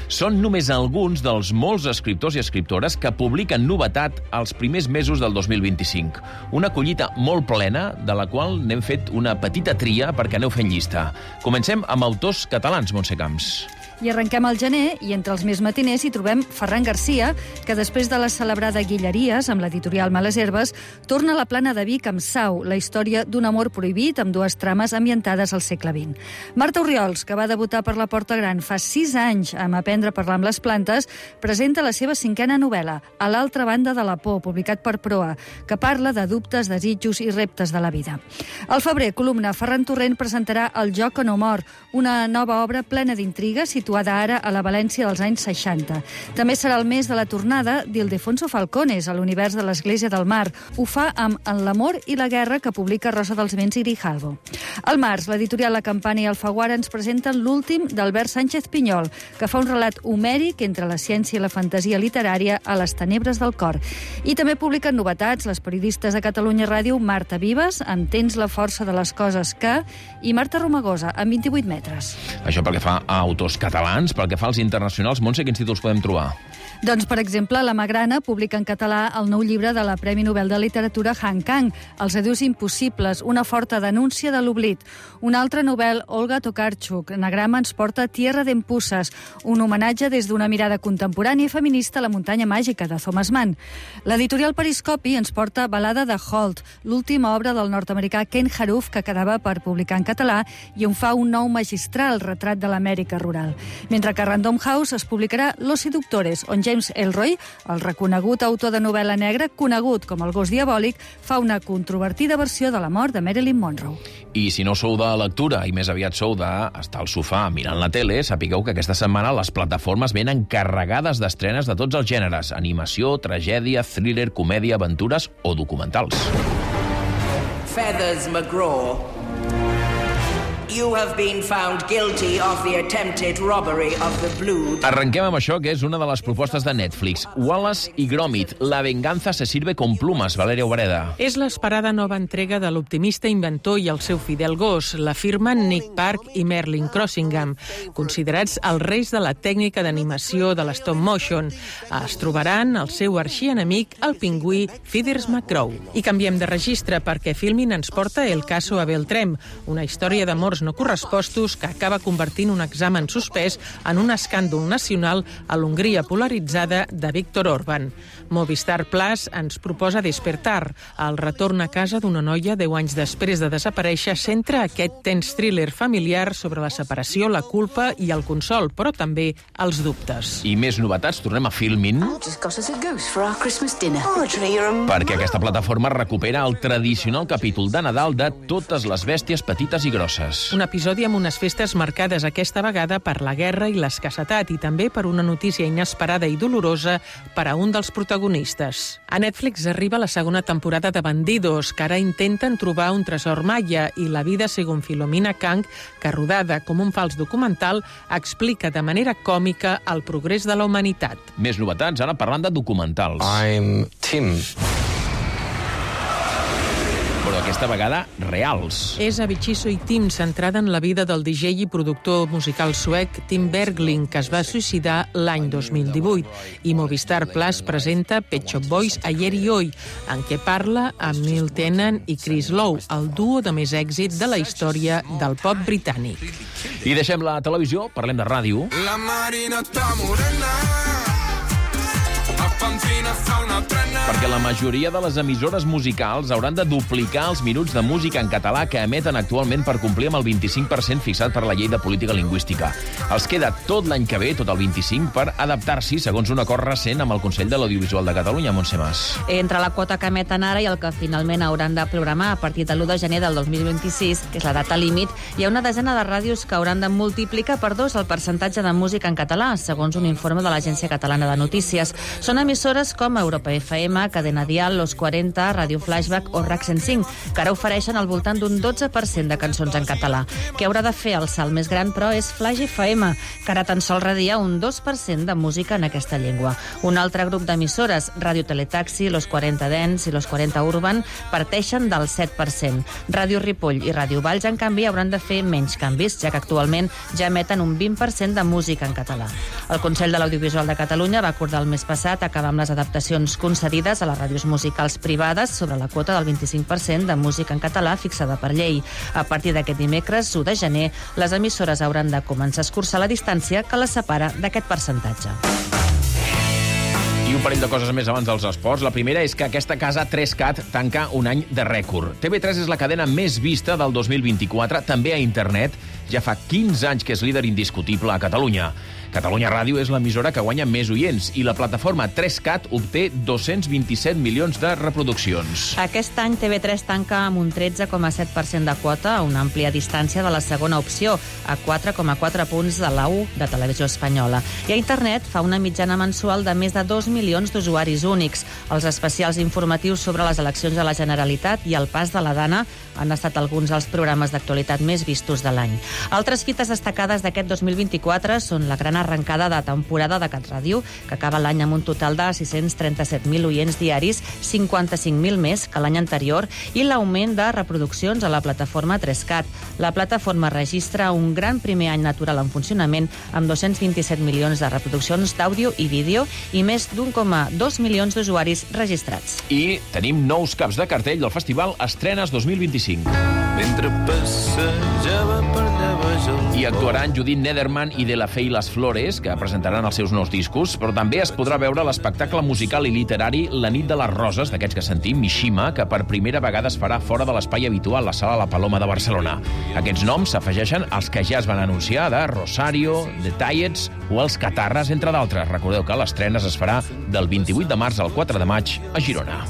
Són només alguns dels molts escriptors i escriptores que publiquen novetat als primers mesos del 2025. Una collita molt plena, de la qual n'hem fet una petita tria perquè aneu fent llista. Comencem amb autors catalans, Montse Camps. I arrenquem al gener, i entre els més matiners hi trobem Ferran Garcia, que després de la celebrada Guilleries, amb l'editorial Males Herbes, torna a la plana de Vic amb Sau, la història d'un amor prohibit amb dues trames ambientades al segle XX. Marta Orriols, que va debutar per la Porta Gran fa 6 anys amb Aprendre a parlar amb les plantes, presenta la seva 5a novel·la, A l'altra banda de la por, publicat per Proa, que parla de dubtes, desitjos i reptes de la vida. Al febrer, columna, Ferran Torrent presentarà El joc que no mor, una nova obra plena d'intrigues, situada ara a la València dels anys 60. També serà el mes de la tornada d'Ildefonso Falcones a l'univers de l'Església del Mar. Ho fa amb En l'amor i la guerra, que publica Rosa dels Vents i Grijalvo. Al març, l'editorial La Campana i Alfaguara ens presenten l'últim d'Albert Sánchez Pinyol, que fa un relat homèric entre la ciència i la fantasia literària a les tenebres del cor. I també publiquen novetats les periodistes de Catalunya Ràdio Marta Vives, amb Tens la força de les coses que, i Marta Romagosa, amb 28 metres. Això pel que fa a autors catalans, pel que fa als internacionals, Montse, quins títols podem trobar? Doncs, per exemple, La Magrana publica en català el nou llibre de la Premi Nobel de Literatura Han Kang, Els adius impossibles, una forta denúncia de l'oblit. Un altre novel, Olga Tokarczuk, Anagrama, ens porta Tierra d'Empusses, un homenatge des d'una mirada contemporània i feminista a la muntanya màgica de Thomas Mann. L'editorial Periscopi ens porta Balada de Holt, l'última obra del nord-americà Ken Haruf, que quedava per publicar en català, i on fa un nou magistral retrat de l'Amèrica rural. Mentre que a Random House es publicarà Los Seductores, on James Ellroy, el reconegut autor de novel·la negra, conegut com el gos diabòlic, fa una controvertida versió de la mort de Marilyn Monroe. I si no sou de lectura i més aviat sou d'estar al sofà mirant la tele, sapigueu que aquesta setmana les plataformes venen carregades d'estrenes de tots els gèneres: animació, tragèdia, thriller, comèdia, aventures o documentals. Feathers McGraw, you have been found guilty of the attempted robbery of the Blue. Arrenquem amb això, que és una de les propostes de Netflix. Wallace i Gromit, la venganza se sirve con plumas. Valeria Obreda. És l'esperada nova entrega de l'optimista inventor i el seu fidel gos, la firmen Nick Park i Merlin Crossingham, considerats els reis de la tècnica d'animació de l'stop motion. Es trobaran el seu arxienemic, el pingüí Feathers McGraw. I canviem de registre perquè Filmin ens porta El caso Abel Trem, una història d'amors no correspostos que acaba convertint un examen suspès en un escàndol nacional a l'Hongria polaritzada de Viktor Orbán. Movistar Plus ens proposa Despertar. El retorn a casa d'una noia 10 anys després de desaparèixer centra aquest tense thriller familiar sobre la separació, la culpa i el consol, però també els dubtes. I més novetats, tornem a Filmin, perquè aquesta plataforma recupera el tradicional capítol de Nadal de Totes les bèsties petites i grosses. Un episodi amb unes festes marcades aquesta vegada per la guerra i l'escassetat i també per una notícia inesperada i dolorosa per a un dels protagonistes. A Netflix arriba la segona temporada de Bandidos, que ara intenten trobar un tresor maia, i La vida según Filomena Kang, que rodada com un fals documental, explica de manera còmica el progrés de la humanitat. Més novetats, ara parlant de documentals. I'm Tim. Però aquesta vegada reals. És Avicii i Tim, centrada en la vida del DJ i productor musical suec Tim Bergling, que es va suïcidar l'any 2018. I Movistar Plus presenta Pet Shop Boys ayer i hoy, en què parla amb Neil Tennant i Chris Lowe, el duo de més èxit de la història del pop britànic. I deixem la televisió, parlem de ràdio. La Marina està morena. Perquè la majoria de les emissores musicals hauran de duplicar els minuts de música en català que emeten actualment per complir amb el 25% fixat per la llei de política lingüística. Els queda tot l'any que ve, tot el 25%, per adaptar-s'hi, segons un acord recent amb el Consell de l'Audiovisual de Catalunya, Montse Mas. Entre la quota que emeten ara i el que finalment hauran de programar a partir de l'1 de gener del 2026, que és la data límit, hi ha una desena de ràdios que hauran de multiplicar per 2 el percentatge de música en català, segons un informe de l'Agència Catalana de Notícies. Són emissores emissores com Europa FM, Cadena Dial, Los 40, Radio Flashback o RAC 105, que ara ofereixen al voltant d'un 12% de cançons en català. Qui haurà de fer el salt més gran, però, és Flash FM, que ara tan sols radia un 2% de música en aquesta llengua. Un altre grup d'emissores, Radio Teletaxi, Los 40 Dance i Los 40 Urban, parteixen del 7%. Ràdio Ripoll i Ràdio Valls, en canvi, hauran de fer menys canvis, ja que actualment ja emeten un 20% de música en català. El Consell de l'Audiovisual de Catalunya va acordar el mes passat acabar amb les adaptacions concedides a les ràdios musicals privades sobre la quota del 25% de música en català fixada per llei. A partir d'aquest dimecres, 1 de gener, les emissores hauran de començar a escurçar la distància que les separa d'aquest percentatge. I un parell de coses més abans dels esports. La primera és que aquesta casa 3Cat tanca un any de rècord. TV3 és la cadena més vista del 2024, també a internet. Ja fa 15 anys que és líder indiscutible a Catalunya. Catalunya Ràdio és l'emissora que guanya més oients i la plataforma 3Cat obté 227 milions de reproduccions. Aquest any TV3 tanca amb un 13,7% de quota, a una àmplia distància de la segona opció, a 4,4 punts de la 1 de Televisió Espanyola. I a internet fa una mitjana mensual de més de 2 milions d'usuaris únics. Els especials informatius sobre les eleccions de la Generalitat i el pas de la Dana han estat alguns dels programes d'actualitat més vistos de l'any. Altres fites destacades d'aquest 2024 són la gran arrencada de temporada de CatRàdio, que acaba l'any amb un total de 637.000 oients diaris, 55.000 més que l'any anterior, i l'augment de reproduccions a la plataforma 3Cat. La plataforma registra un gran primer any natural en funcionament, amb 227 milions de reproduccions d'àudio i vídeo i més d'1,2 milions d'usuaris registrats. I tenim nous caps de cartell del festival Estrenes 2025. Mentre passejava per allà baix el... I actuaran Judith Nederman i De La Fe i les Flores, que presentaran els seus nous discos, però també es podrà veure l'espectacle musical i literari La nit de les roses, d'aquests que sentim, Mishima, que per primera vegada es farà fora de l'espai habitual, la Sala La Paloma de Barcelona. Aquests noms s'afegeixen als que ja es van anunciar, de Rosario, The Tiets o els Catarres, entre d'altres. Recordeu que l'estrenes es farà del 28 de març al 4 de maig a Girona.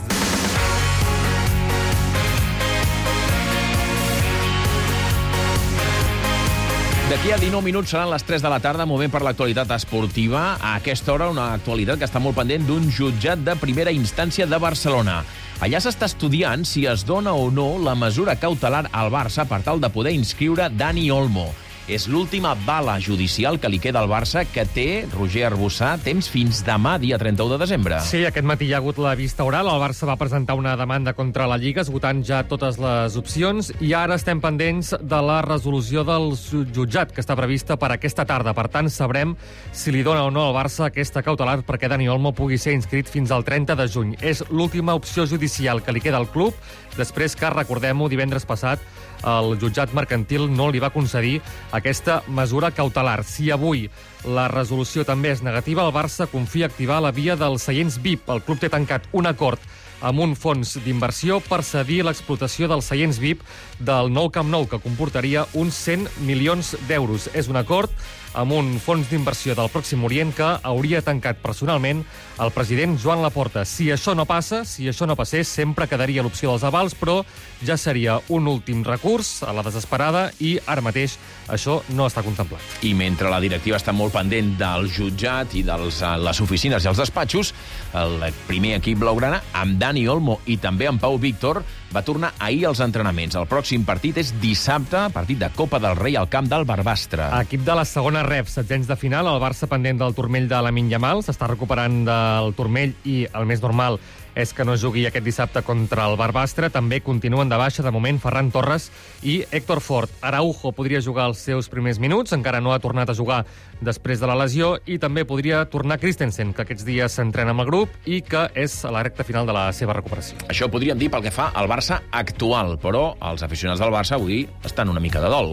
D'aquí a 19 minuts seran les 3 de la tarda, moment per l'actualitat esportiva. A aquesta hora, una actualitat que està molt pendent d'un jutjat de primera instància de Barcelona. Allà s'està estudiant si es dona o no la mesura cautelar al Barça per tal de poder inscriure Dani Olmo. És l'última bala judicial que li queda al Barça, que té, Roger Arbussà, temps fins demà, dia 31 de desembre. Sí, aquest matí hi ha hagut la vista oral. El Barça va presentar una demanda contra la Lliga, esgotant ja totes les opcions, i ara estem pendents de la resolució del jutjat, que està prevista per aquesta tarda. Per tant, sabrem si li dona o no al Barça aquesta cautelar perquè Dani Olmo pugui ser inscrit fins al 30 de juny. És l'última opció judicial que li queda al club, després que, recordem-ho, divendres passat, el jutjat mercantil no li va concedir aquesta mesura cautelar. Si avui la resolució també és negativa, el Barça confia activar la via dels seients VIP. El club té tancat un acord amb un fons d'inversió per cedir l'explotació dels seients VIP del nou Camp Nou, que comportaria uns 100 milions d'euros. És un acord amb un fons d'inversió del Pròxim Orient que hauria tancat personalment el president Joan Laporta. Si això no passa, si això no passés, sempre quedaria l'opció dels avals, però ja seria un últim recurs a la desesperada i ara mateix això no està contemplat. I mentre la directiva està molt pendent del jutjat i de les oficines i els despatxos, el primer equip blaugrana, amb Dani Olmo i també amb Pau Víctor, va tornar ahir als entrenaments. El pròxim partit és dissabte, partit de Copa del Rei al camp del Barbastre. Equip de la segona ref, setzents de final, el Barça pendent del turmell de Lamine Yamal, s'està recuperant del turmell i el més normal és que no jugui aquest dissabte contra el Barbastre. També continuen de baixa, de moment, Ferran Torres i Héctor Fort. Araujo podria jugar els seus primers minuts, encara no ha tornat a jugar després de la lesió, i també podria tornar Christensen, que aquests dies s'entrena amb el grup i que és a la recta final de la seva recuperació. Això podríem dir pel que fa al Barça actual, però els aficionats del Barça avui estan una mica de dol.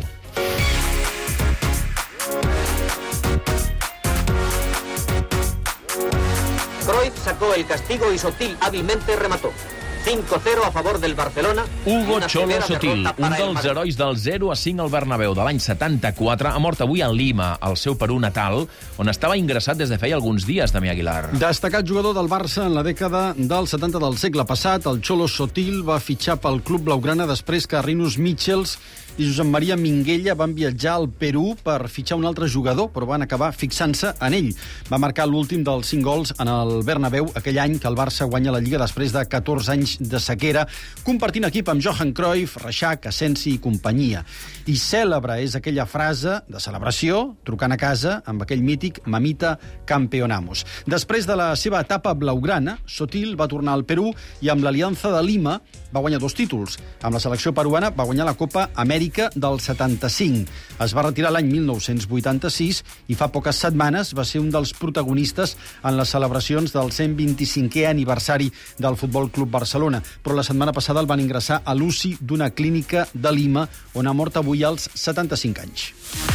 Cruyff sacó el castigo y Sotil hábilmente remató. 5-0 a favor del Barcelona. Hugo Cholo Sotil, un dels herois del 0-5 al Bernabéu de l'any 74, ha mort avui a Lima, al seu Perú natal, on estava ingressat des de feia alguns dies, Damià Aguilar. Destacat jugador del Barça en la dècada dels 70 del segle passat, el Cholo Sotil va fitxar pel club blaugrana després que Rinus Michels i Josep Maria Minguella van viatjar al Perú per fitxar un altre jugador, però van acabar fixant-se en ell. Va marcar l'últim dels 5 gols en el Bernabéu aquell any que el Barça guanya la Lliga després de 14 anys de sequera, compartint equip amb Johan Cruyff, Reixac, Asensi i companyia. I cèlebre és aquella frase de celebració, trucant a casa amb aquell mític Mamita Campeonamos. Després de la seva etapa blaugrana, Sotil va tornar al Perú i amb l'Alianza de Lima va guanyar 2 títols. Amb la selecció peruana va guanyar la Copa Amèrica del 75. Es va retirar l'any 1986 i fa poques setmanes va ser un dels protagonistes en les celebracions del 125è aniversari del Futbol Club Barcelona. Però la setmana passada el van ingressar a l'UCI d'una clínica de Lima, on ha mort avui als 75 anys.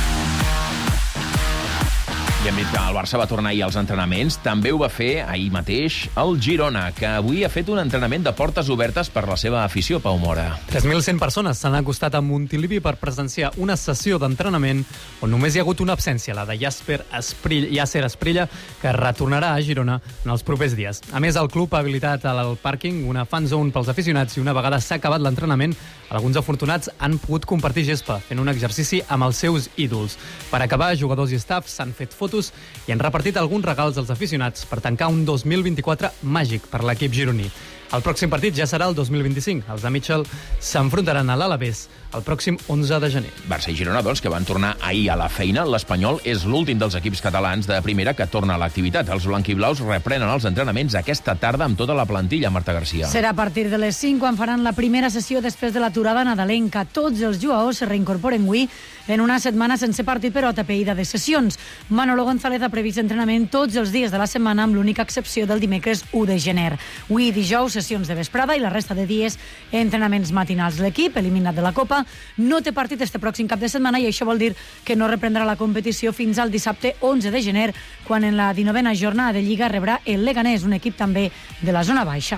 I hem dit que el Barça va tornar ahir als entrenaments. També ho va fer ahir mateix el Girona, que avui ha fet un entrenament de portes obertes per la seva afició, Pau Mora. 3.100 persones s'han acostat a Montilivi per presenciar una sessió d'entrenament on només hi ha hagut una absència, la de Yasser Esprilla, que retornarà a Girona en els propers dies. A més, el club ha habilitat al pàrquing una fan zone pels aficionats i una vegada s'ha acabat l'entrenament, alguns afortunats han pogut compartir gespa fent un exercici amb els seus ídols. Per acabar, jugadors i staff s'han fet fotos i han repartit alguns regals als aficionats per tancar un 2024 màgic per l'equip gironí. El pròxim partit ja serà el 2025. Els de Mitchell s'enfrontaran a l'Alavés el pròxim 11 de gener. Barça i Girona, doncs, que van tornar ahir a la feina. L'Espanyol és l'últim dels equips catalans de primera que torna a l'activitat. Els blanquiblaus reprenen els entrenaments aquesta tarda amb tota la plantilla, Marta Garcia. Serà a partir de les 5 quan faran la primera sessió després de l'aturada nadalenca. Tots els jugadors se reincorporen avui en una setmana sense partit però atapeïda de sessions. Manolo González ha previst entrenament tots els dies de la setmana amb l'única excepció del dimecres 1 de gener. Avui dijous sessions de vesprada i la resta de dies entrenaments matinals. L'equip, eliminat de la Copa, no té partit este pròxim cap de setmana i això vol dir que no reprendrà la competició fins al dissabte 11 de gener, quan en la 19a jornada de Lliga rebrà el Leganés, un equip també de la zona baixa.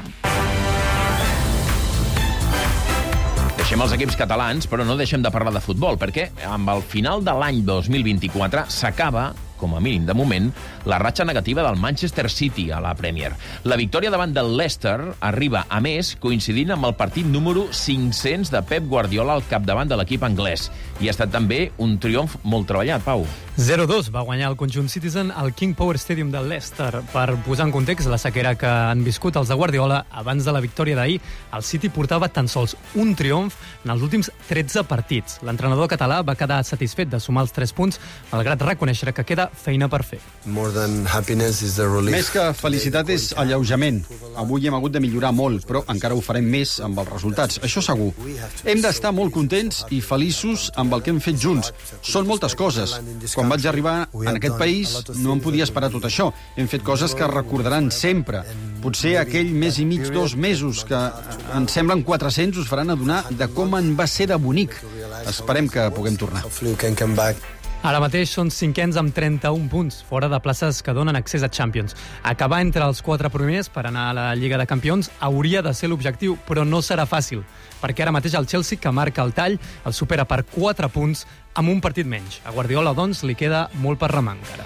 Deixem els equips catalans, però no deixem de parlar de futbol, perquè amb el final de l'any 2024 s'acaba, com a mínim de moment, la ratxa negativa del Manchester City a la Premier. La victòria davant del Leicester arriba, a més, coincidint amb el partit número 500 de Pep Guardiola al capdavant de l'equip anglès. I ha estat també un triomf molt treballat, Pau. 0-2 va guanyar el conjunt Citizen al King Power Stadium del Leicester. Per posar en context la sequera que han viscut els de Guardiola, abans de la victòria d'ahir, el City portava tan sols un triomf en els últims 13 partits. L'entrenador català va quedar satisfet de sumar els 3 punts, malgrat reconèixer que queda feina per fer. Més que felicitat és alleujament. Avui hem hagut de millorar molt, però encara ho farem més amb els resultats, això segur. Hem d'estar molt contents i feliços amb el que hem fet junts. Són moltes coses. Quan vaig arribar en aquest país no em podia esperar tot això. Hem fet coses que recordaran sempre. Potser aquell mes i mig, 2 mesos, que en semblen 400, us faran adonar de com en va ser de bonic. Esperem que puguem tornar. Ara mateix són 5ens amb 31 punts, fora de places que donen accés a Champions. Acabar entre els 4 primers per anar a la Lliga de Campions hauria de ser l'objectiu, però no serà fàcil, perquè ara mateix el Chelsea, que marca el tall, el supera per 4 punts amb un partit menys. A Guardiola, doncs, li queda molt per remar encara.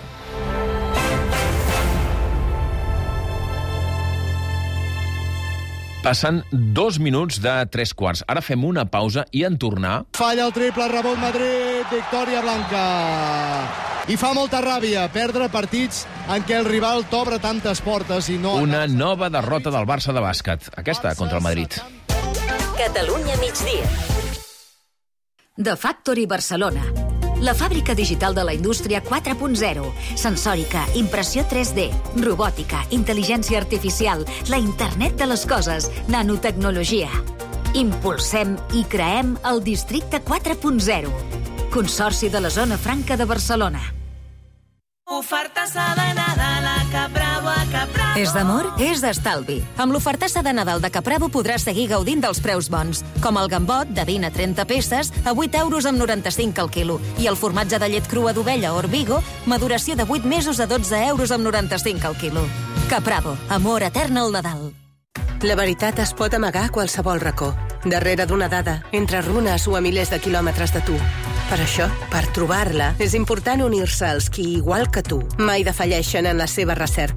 Passen 2 minuts de 3 quarts. Ara fem una pausa i en tornar... Falla el triple, rebot Madrid, victòria blanca. I fa molta ràbia perdre partits en què el rival t'obre tantes portes i no... Una nova derrota del Barça de bàsquet. Aquesta contra el Madrid. Catalunya migdia. The Factory Barcelona. La fàbrica digital de la indústria 4.0. Sensòrica, impressió 3D, robòtica, intel·ligència artificial, la internet de les coses, nanotecnologia. Impulsem i creem el districte 4.0. Consorci de la Zona Franca de Barcelona. Ofertassa de Nadal a Capravo, a Capravo. És d'amor? És d'estalvi. Amb l'ofertassa de Nadal de Capravo podràs seguir gaudint dels preus bons, com el gambot de 20 a 30 peces a 8 euros amb 95 al quilo i el formatge de llet crua d'ovella Orbigo, maduració de 8 mesos a 12 euros amb 95 al quilo. Capravo, amor etern al Nadal. La veritat es pot amagar a qualsevol racó, darrere d'una dada, entre runes o a milers de quilòmetres de tu. Per això, per trobar-la, és important unir-se als qui, igual que tu, mai defalleixen en la seva recerca.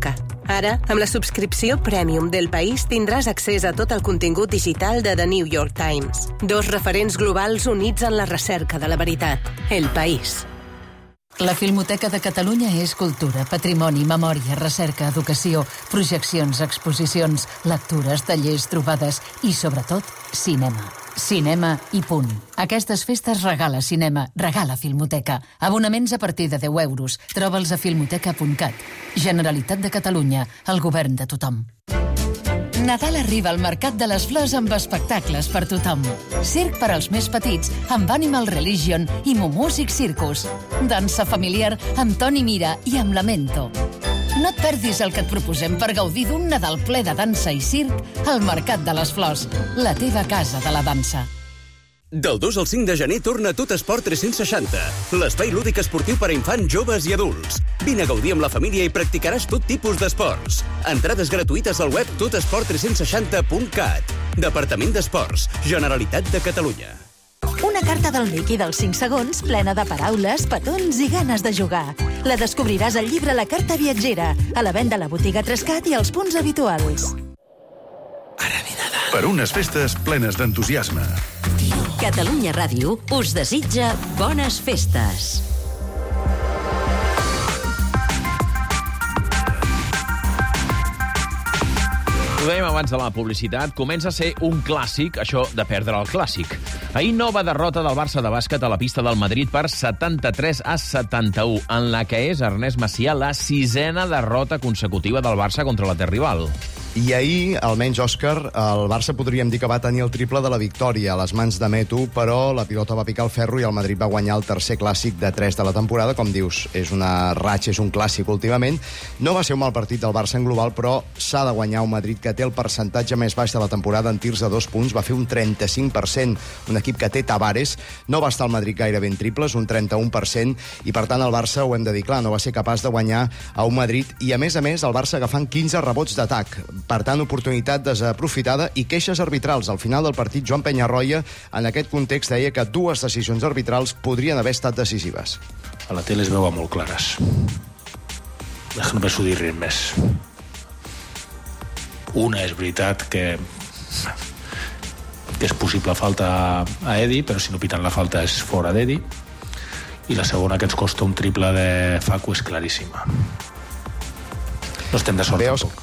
Ara, amb la subscripció Premium d'El País tindràs accés a tot el contingut digital de The New York Times. 2 referents globals units en la recerca de la veritat. El País. La Filmoteca de Catalunya és cultura, patrimoni, memòria, recerca, educació, projeccions, exposicions, lectures, tallers, trobades i, sobretot, cinema. Cinema i punt. Aquestes festes regala cinema, regala Filmoteca. Abonaments a partir de 10 euros. Troba'ls a filmoteca.cat. Generalitat de Catalunya, el govern de tothom. Nadal arriba al Mercat de les Flors amb espectacles per tothom. Circ per als més petits, amb Animal Religion i Mumúsic Circus. Dansa familiar amb Toni Mira i amb Lamento. No et perdis el que et proposem per gaudir d'un Nadal ple de dansa i circ al Mercat de les Flors, la teva casa de la dansa. Del 2 al 5 de gener torna Tot Esport 360, l'espai lúdic esportiu per a infants, joves i adults. Vine a gaudir amb la família i practicaràs tot tipus d'esports. Entrades gratuïtes al web totesport360.cat. Departament d'Esports, Generalitat de Catalunya. Una carta del Mickey dels 5 segons, plena de paraules, petons i ganes de jugar. La descobriràs al llibre La Carta Viatgera, a la venda a la botiga Trescat i als punts habituals. Per unes festes plenes d'entusiasme. Catalunya Ràdio us desitja bones festes. Ho dèiem abans de la publicitat, comença a ser un clàssic, això de perdre el clàssic. Ahir nova derrota del Barça de bàsquet a la pista del Madrid per 73-71, en la que és Ernest Macià la 6ª derrota consecutiva del Barça contra la rival. I ahir, almenys, Òscar, el Barça podríem dir que va tenir el triple de la victòria a les mans de Metu, però la pilota va picar el ferro i el Madrid va guanyar el tercer clàssic de 3 de la temporada. Com dius, és una ratxa, és un clàssic últimament. No va ser un mal partit del Barça en global, però s'ha de guanyar un Madrid que té el percentatge més baix de la temporada en tirs de 2 punts. Va fer un 35%, un equip que té Tavares. No va estar el Madrid gaire ben triples, un 31%, i per tant el Barça, ho hem de dir clar, no va ser capaç de guanyar a un Madrid. I a més, el Barça agafant 15 rebots d'atac. Per tant, oportunitat desaprofitada i queixes arbitrals. Al final del partit, Joan Peñarroya, en aquest context, deia que 2 decisions arbitrals podrien haver estat decisives. A la tele es veuen molt clares. No penso dir res més. Una és veritat que és possible falta a Edi, però si no piten la falta és fora d'Edi. I la segona, que ens costa un triple de Facu, és claríssima. No estem de sort, tampoc.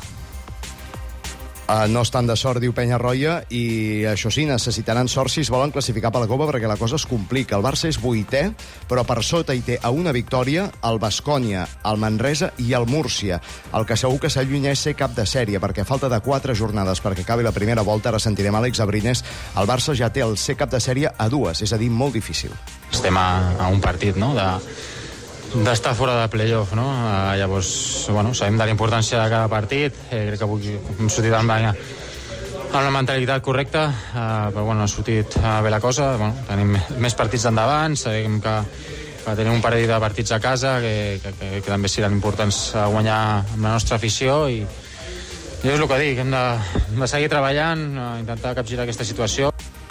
No estan de sort, diu Peñarroya, i això sí, necessitaran sort si es volen classificar per la Copa, perquè la cosa es complica. El Barça és 8è, però per sota hi té a una victòria el Baskonia, el Manresa i el Múrcia. El que segur que s'allunya és ser cap de sèrie, perquè a falta de 4 jornades perquè acabi la primera volta, ara sentirem Àlex Abrines, el Barça ja té el ser cap de sèrie a 2, és a dir, molt difícil. Estem a un partit, no?, d'estar fora de playoff, no? Llavors, bueno, sabem de la importància de cada partit. Crec que avui hem sortit amb la mentalitat correcta, però bueno, ha sortit bé la cosa. Bueno, tenim més partits endavant, sabem que tenim un parell de partits a casa que també seran importants a guanyar amb la nostra afició, i és el que dic, hem de seguir treballant, intentar capgirar aquesta situació.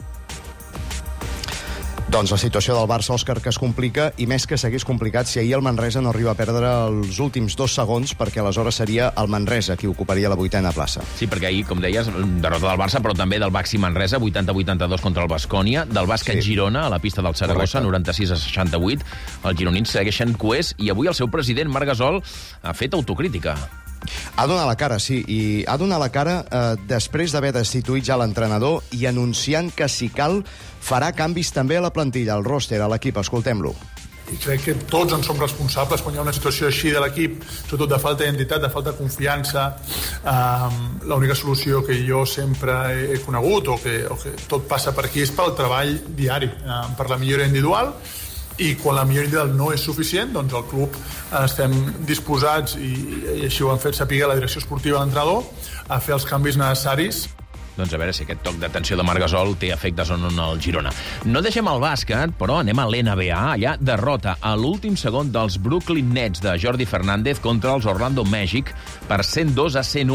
Doncs la situació del Barça, Òscar, que es complica, i més que s'hagués complicat si ahir el Manresa no arriba a perdre els últims 2 segons, perquè aleshores seria el Manresa qui ocuparia la 8a plaça. Sí, perquè ahir, com deies, derrota del Barça, però també del Baxi Manresa, 80-82 contra el Baskonia, del Bàsquet Girona, a la pista del Saragossa, 96-68. Els gironins segueixen coers, i avui el seu president, Marc Gasol, ha fet autocrítica. Ha donat la cara, sí, i ha donat la cara després d'haver destituït ja l'entrenador i anunciant que, si cal, farà canvis també a la plantilla, al roster, a l'equip. Escoltem-lo. I crec que tots en som responsables quan hi ha una situació així de l'equip, sobretot de falta d'identitat, de falta de confiança. L'única solució que jo sempre he conegut, o que tot passa per aquí, és pel treball diari, per la millora individual. I quan la millora individual no és suficient, doncs el club estem disposats, i així ho han fet saber la direcció esportiva, l'entrenador, a fer els canvis necessaris. Doncs a veure si aquest toc d'atenció de Marc Gasol té efectes o no en el Girona. No deixem el bàsquet, però anem a l'NBA. Allà derrota a l'últim segon dels Brooklyn Nets de Jordi Fernández contra els Orlando Magic per 102-101.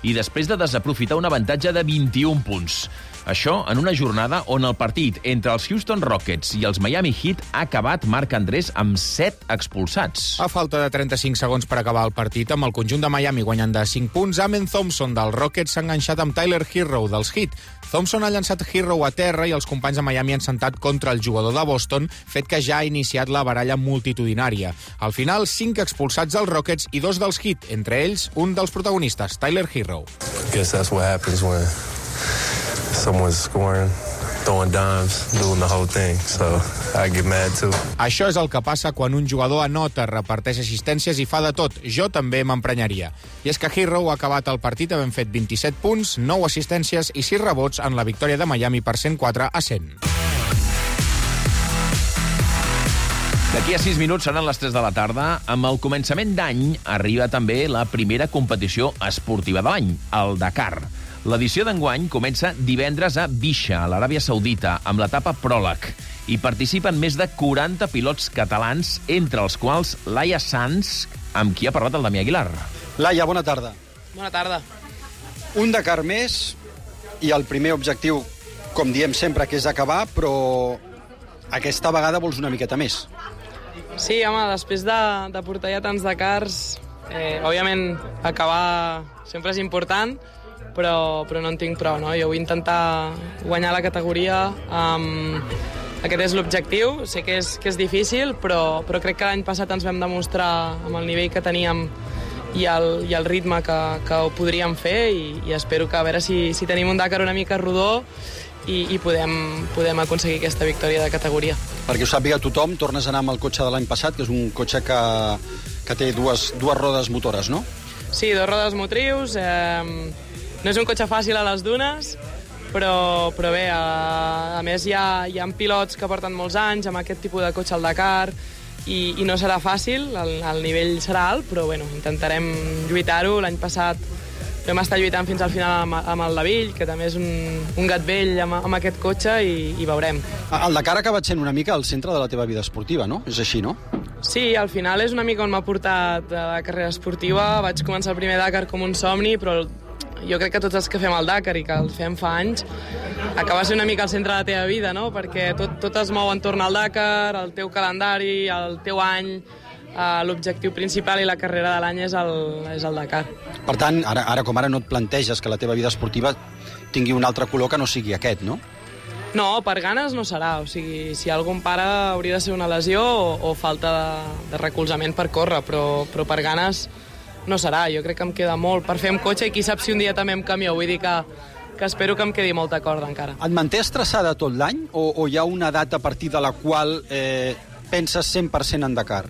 i després de desaprofitar un avantatge de 21 punts. Això en una jornada on el partit entre els Houston Rockets i els Miami Heat ha acabat, Marc Andrés, amb 7 expulsats. A falta de 35 segons per acabar el partit, amb el conjunt de Miami guanyant de 5 punts, Amen Thompson dels Rockets s'ha enganxat amb Tyler Herro dels Heat. Thompson ha llançat Herro a terra i els companys de Miami han sentat contra el jugador de Boston, fet que ja ha iniciat la baralla multitudinària. Al final, 5 expulsats dels Rockets i 2 dels Heat, entre ells un dels protagonistes, Tyler Herro. I guess that's what happens when someone's scoring, throwing dimes, doing the whole thing, so I get mad too. Això és el que passa quan un jugador anota, reparteix assistències i fa de tot. Jo també m'emprenyaria. I és que Herro ha acabat el partit havent fet 27 punts, 9 assistències i 6 rebots en la victòria de Miami per 104-100. D'aquí a 6 minuts seran les 3 de la tarda. Amb el començament d'any arriba també la primera competició esportiva de l'any, el Dakar. L'edició d'enguany comença divendres a Bisha, a l'Aràbia Saudita, amb l'etapa pròleg. Hi participen més de 40 pilots catalans, entre els quals Laia Sanz, amb qui ha parlat el Damià Aguilar. Laia, bona tarda. Bona tarda. Un Dakar més i el primer objectiu, com diem sempre, que és acabar, però aquesta vegada vols una miqueta més. Sí, home, després de portar ja tants Dakars, òbviament acabar sempre és important, però no en tinc prou, no? Jo vull intentar guanyar la categoria. Aquest és l'objectiu. Sé que és difícil, però crec que l'any passat ens vam demostrar amb el nivell que teníem i el ritme que ho podríem fer, i espero que a veure si tenim un Dakar una mica rodó i podem aconseguir aquesta victòria de categoria. Perquè ho sàpiga tothom, tornes a anar amb el cotxe de l'any passat, que és un cotxe que té dues rodes motores, no? Sí, 2 rodes motrius. No és un cotxe fàcil a les dunes, però bé, a més hi ha pilots que porten molts anys amb aquest tipus de cotxe al Dakar i no serà fàcil, el nivell serà alt, però bueno, intentarem lluitar-ho. L'any passat vam estar lluitant fins al final amb el Davill, que també és un gat vell amb aquest cotxe, i veurem. El Dakar ha acabat sent una mica el centre de la teva vida esportiva, no? És així, no? Sí, al final és una mica on m'ha portat la carrera esportiva. Vaig començar el primer Dakar com un somni, però jo crec que tots els que fem el Dakar i que el fem fa anys acaba sent una mica el centre de la teva vida, no? Perquè tot es mou entorn al Dakar, el teu calendari, el teu any, l'objectiu principal i la carrera de l'any és el Dakar. Per tant, ara com ara no et planteges que la teva vida esportiva tingui un altre color que no sigui aquest, no? No, per ganes no serà. O sigui, si algun pare hauria de ser una lesió o falta de recolzament per córrer, però per ganes no serà. Jo crec que em queda molt per fer amb cotxe i qui sap si un dia també em canvio. Vull dir que espero que em quedi molta corda encara. Et manté estressada tot l'any o hi ha una data a partir de la qual penses 100% en Dakar?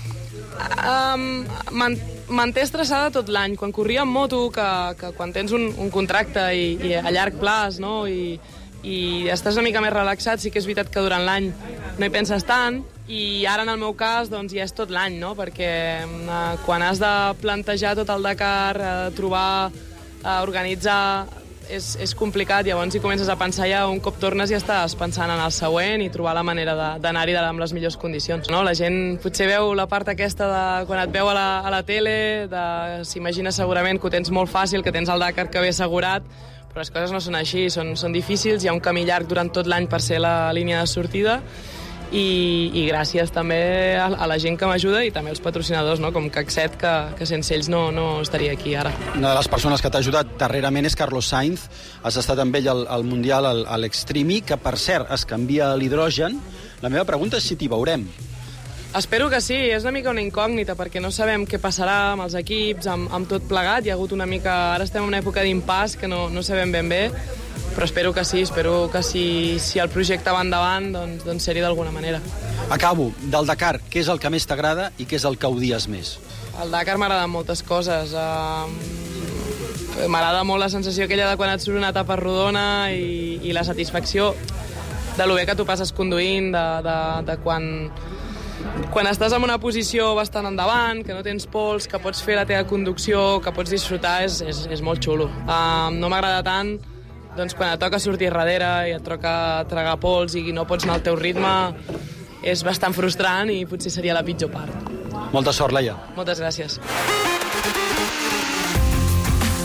Manté estressada tot l'any. Quan corria en moto, que quan tens un contracte i a llarg plaç, no? I estàs una mica més relaxat, sí que és veritat que durant l'any no hi penses tant, i ara en el meu cas doncs ja és tot l'any, no? Perquè quan has de plantejar tot el Dakar, trobar, organitzar, és complicat. Llavors hi comences a pensar ja, un cop tornes ja estàs pensant en el següent i trobar la manera d'anar-hi amb les millors condicions, no? La gent potser veu la part aquesta de quan et veu a la tele, s'imagina segurament que ho tens molt fàcil, que tens el Dakar que ve assegurat, però les coses no són així, són difícils, hi ha un camí llarg durant tot l'any per ser la línia de sortida, i gràcies també a la gent que m'ajuda i també als patrocinadors, no? Com CAC7, que sense ells no estaria aquí ara. Una de les persones que t'ha ajudat darrerament és Carlos Sainz. Has estat amb ell al Mundial, a l'Extreme, que per cert es canvia a l'hidrogen. La meva pregunta és si t'hi veurem. Espero que sí, és una mica una incògnita, perquè no sabem què passarà amb els equips, amb tot plegat. Hi ha hagut una mica... Ara estem en una època d'impàs que no sabem ben bé, però espero que si el projecte va endavant, doncs ser-hi d'alguna manera. Acabo. Del Dakar, què és el que més t'agrada i què és el que odies més? Al Dakar m'agraden moltes coses. M'agrada molt la sensació aquella de quan et surt una etapa rodona i la satisfacció de lo bé que tu passes conduint, de quan estàs en una posició bastant endavant, que no tens pols, que pots fer la teva conducció, que pots disfrutar, és molt xulo. No m'agrada tant doncs quan et toca sortir darrere i et toca tragar pols i no pots anar al teu ritme, és bastant frustrant i potser seria la pitjor part. Molta sort, Laia. Moltes gràcies.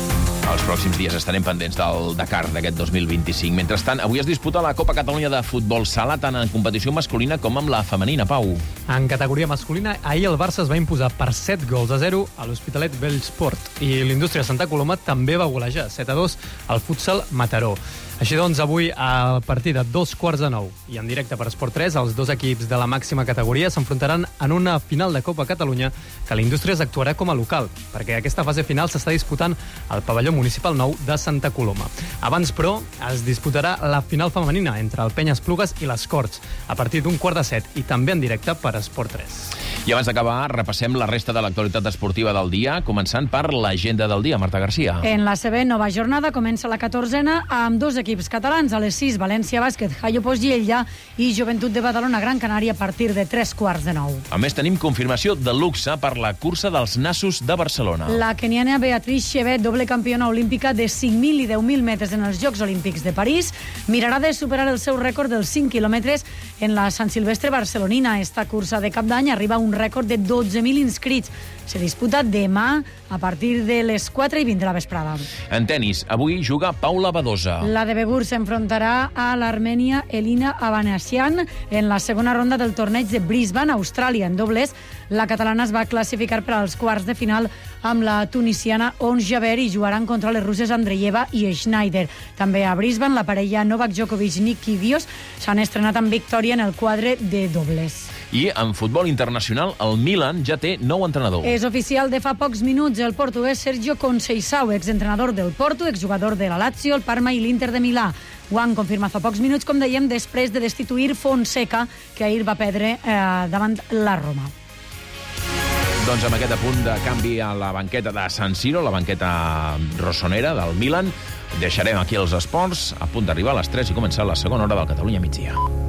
Els pròxims dies estarem pendents del Dakar d'aquest 2025. Mentrestant, avui es disputa la Copa Catalunya de Futbol Sala tant en competició masculina com amb la femenina, Pau. En categoria masculina, ahir el Barça es va imposar per 7-0 a l'Hospitalet Bellsport i l'Indústria Santa Coloma també va golejar 7-2 al Futsal Mataró. Així doncs, avui, a partir de 9:15 i en directe per Esport 3, els dos equips de la màxima categoria s'enfrontaran en una final de Copa Catalunya que l'Indústria actuarà com a local, perquè aquesta fase final s'està disputant al pavelló municipal nou de Santa Coloma. Abans, però, es disputarà la final femenina entre el Penya Esplugues i les Corts, a partir d'un 6:45 i també en directe per Esport 3. I abans d'acabar, repassem la resta de l'actualitat esportiva del dia, començant per l'agenda del dia. Marta Garcia. En la seva nova jornada comença la 14a amb dos equips catalans. A les 6, València Bàsquet, Hayo Postlleida i Joventut de Badalona, Gran Canària, a partir de 9:15. A més, tenim confirmació de luxe per la cursa dels nassos de Barcelona. La keniana Beatriz Chebet, doble campiona olímpica de 5.000 i 10.000 metres en els Jocs Olímpics de París, mirarà de superar el seu rècord dels 5 quilòmetres en la Sant Silvestre barcelonina. Esta cursa de cap d'any arriba a un rècord de 12.000 inscrits. Se disputa demà a partir de les 4:20 de la vesprada. En tenis, avui juga Paula Badosa. La de Begur s'enfrontarà a l'Armènia Elina Avanesian en la segona ronda del torneig de Brisbane, Austràlia. En dobles, la catalana es va classificar per als quarts de final amb la tunisiana Ons Jabeur i jugaran contra les russes Andreeva i Schneider. També a Brisbane, la parella Novak Djokovic-Nick Kyrgios s'han estrenat amb victòria en el quadre de dobles. I en futbol internacional, el Milan ja té nou entrenador. És oficial de fa pocs minuts. El portuguès Sergio Conceição, exentrenador del Porto, exjugador de la Lazio, el Parma i l'Inter de Milà. Ho han confirmat fa pocs minuts, com dèiem, després de destituir Fonseca, que ahir va perdre davant la Roma. Doncs amb aquest apunt de canvi a la banqueta de San Siro, la banqueta rossonera del Milan, deixarem aquí els esports a punt d'arribar a les 3 i començar la segona hora del Catalunya migdia.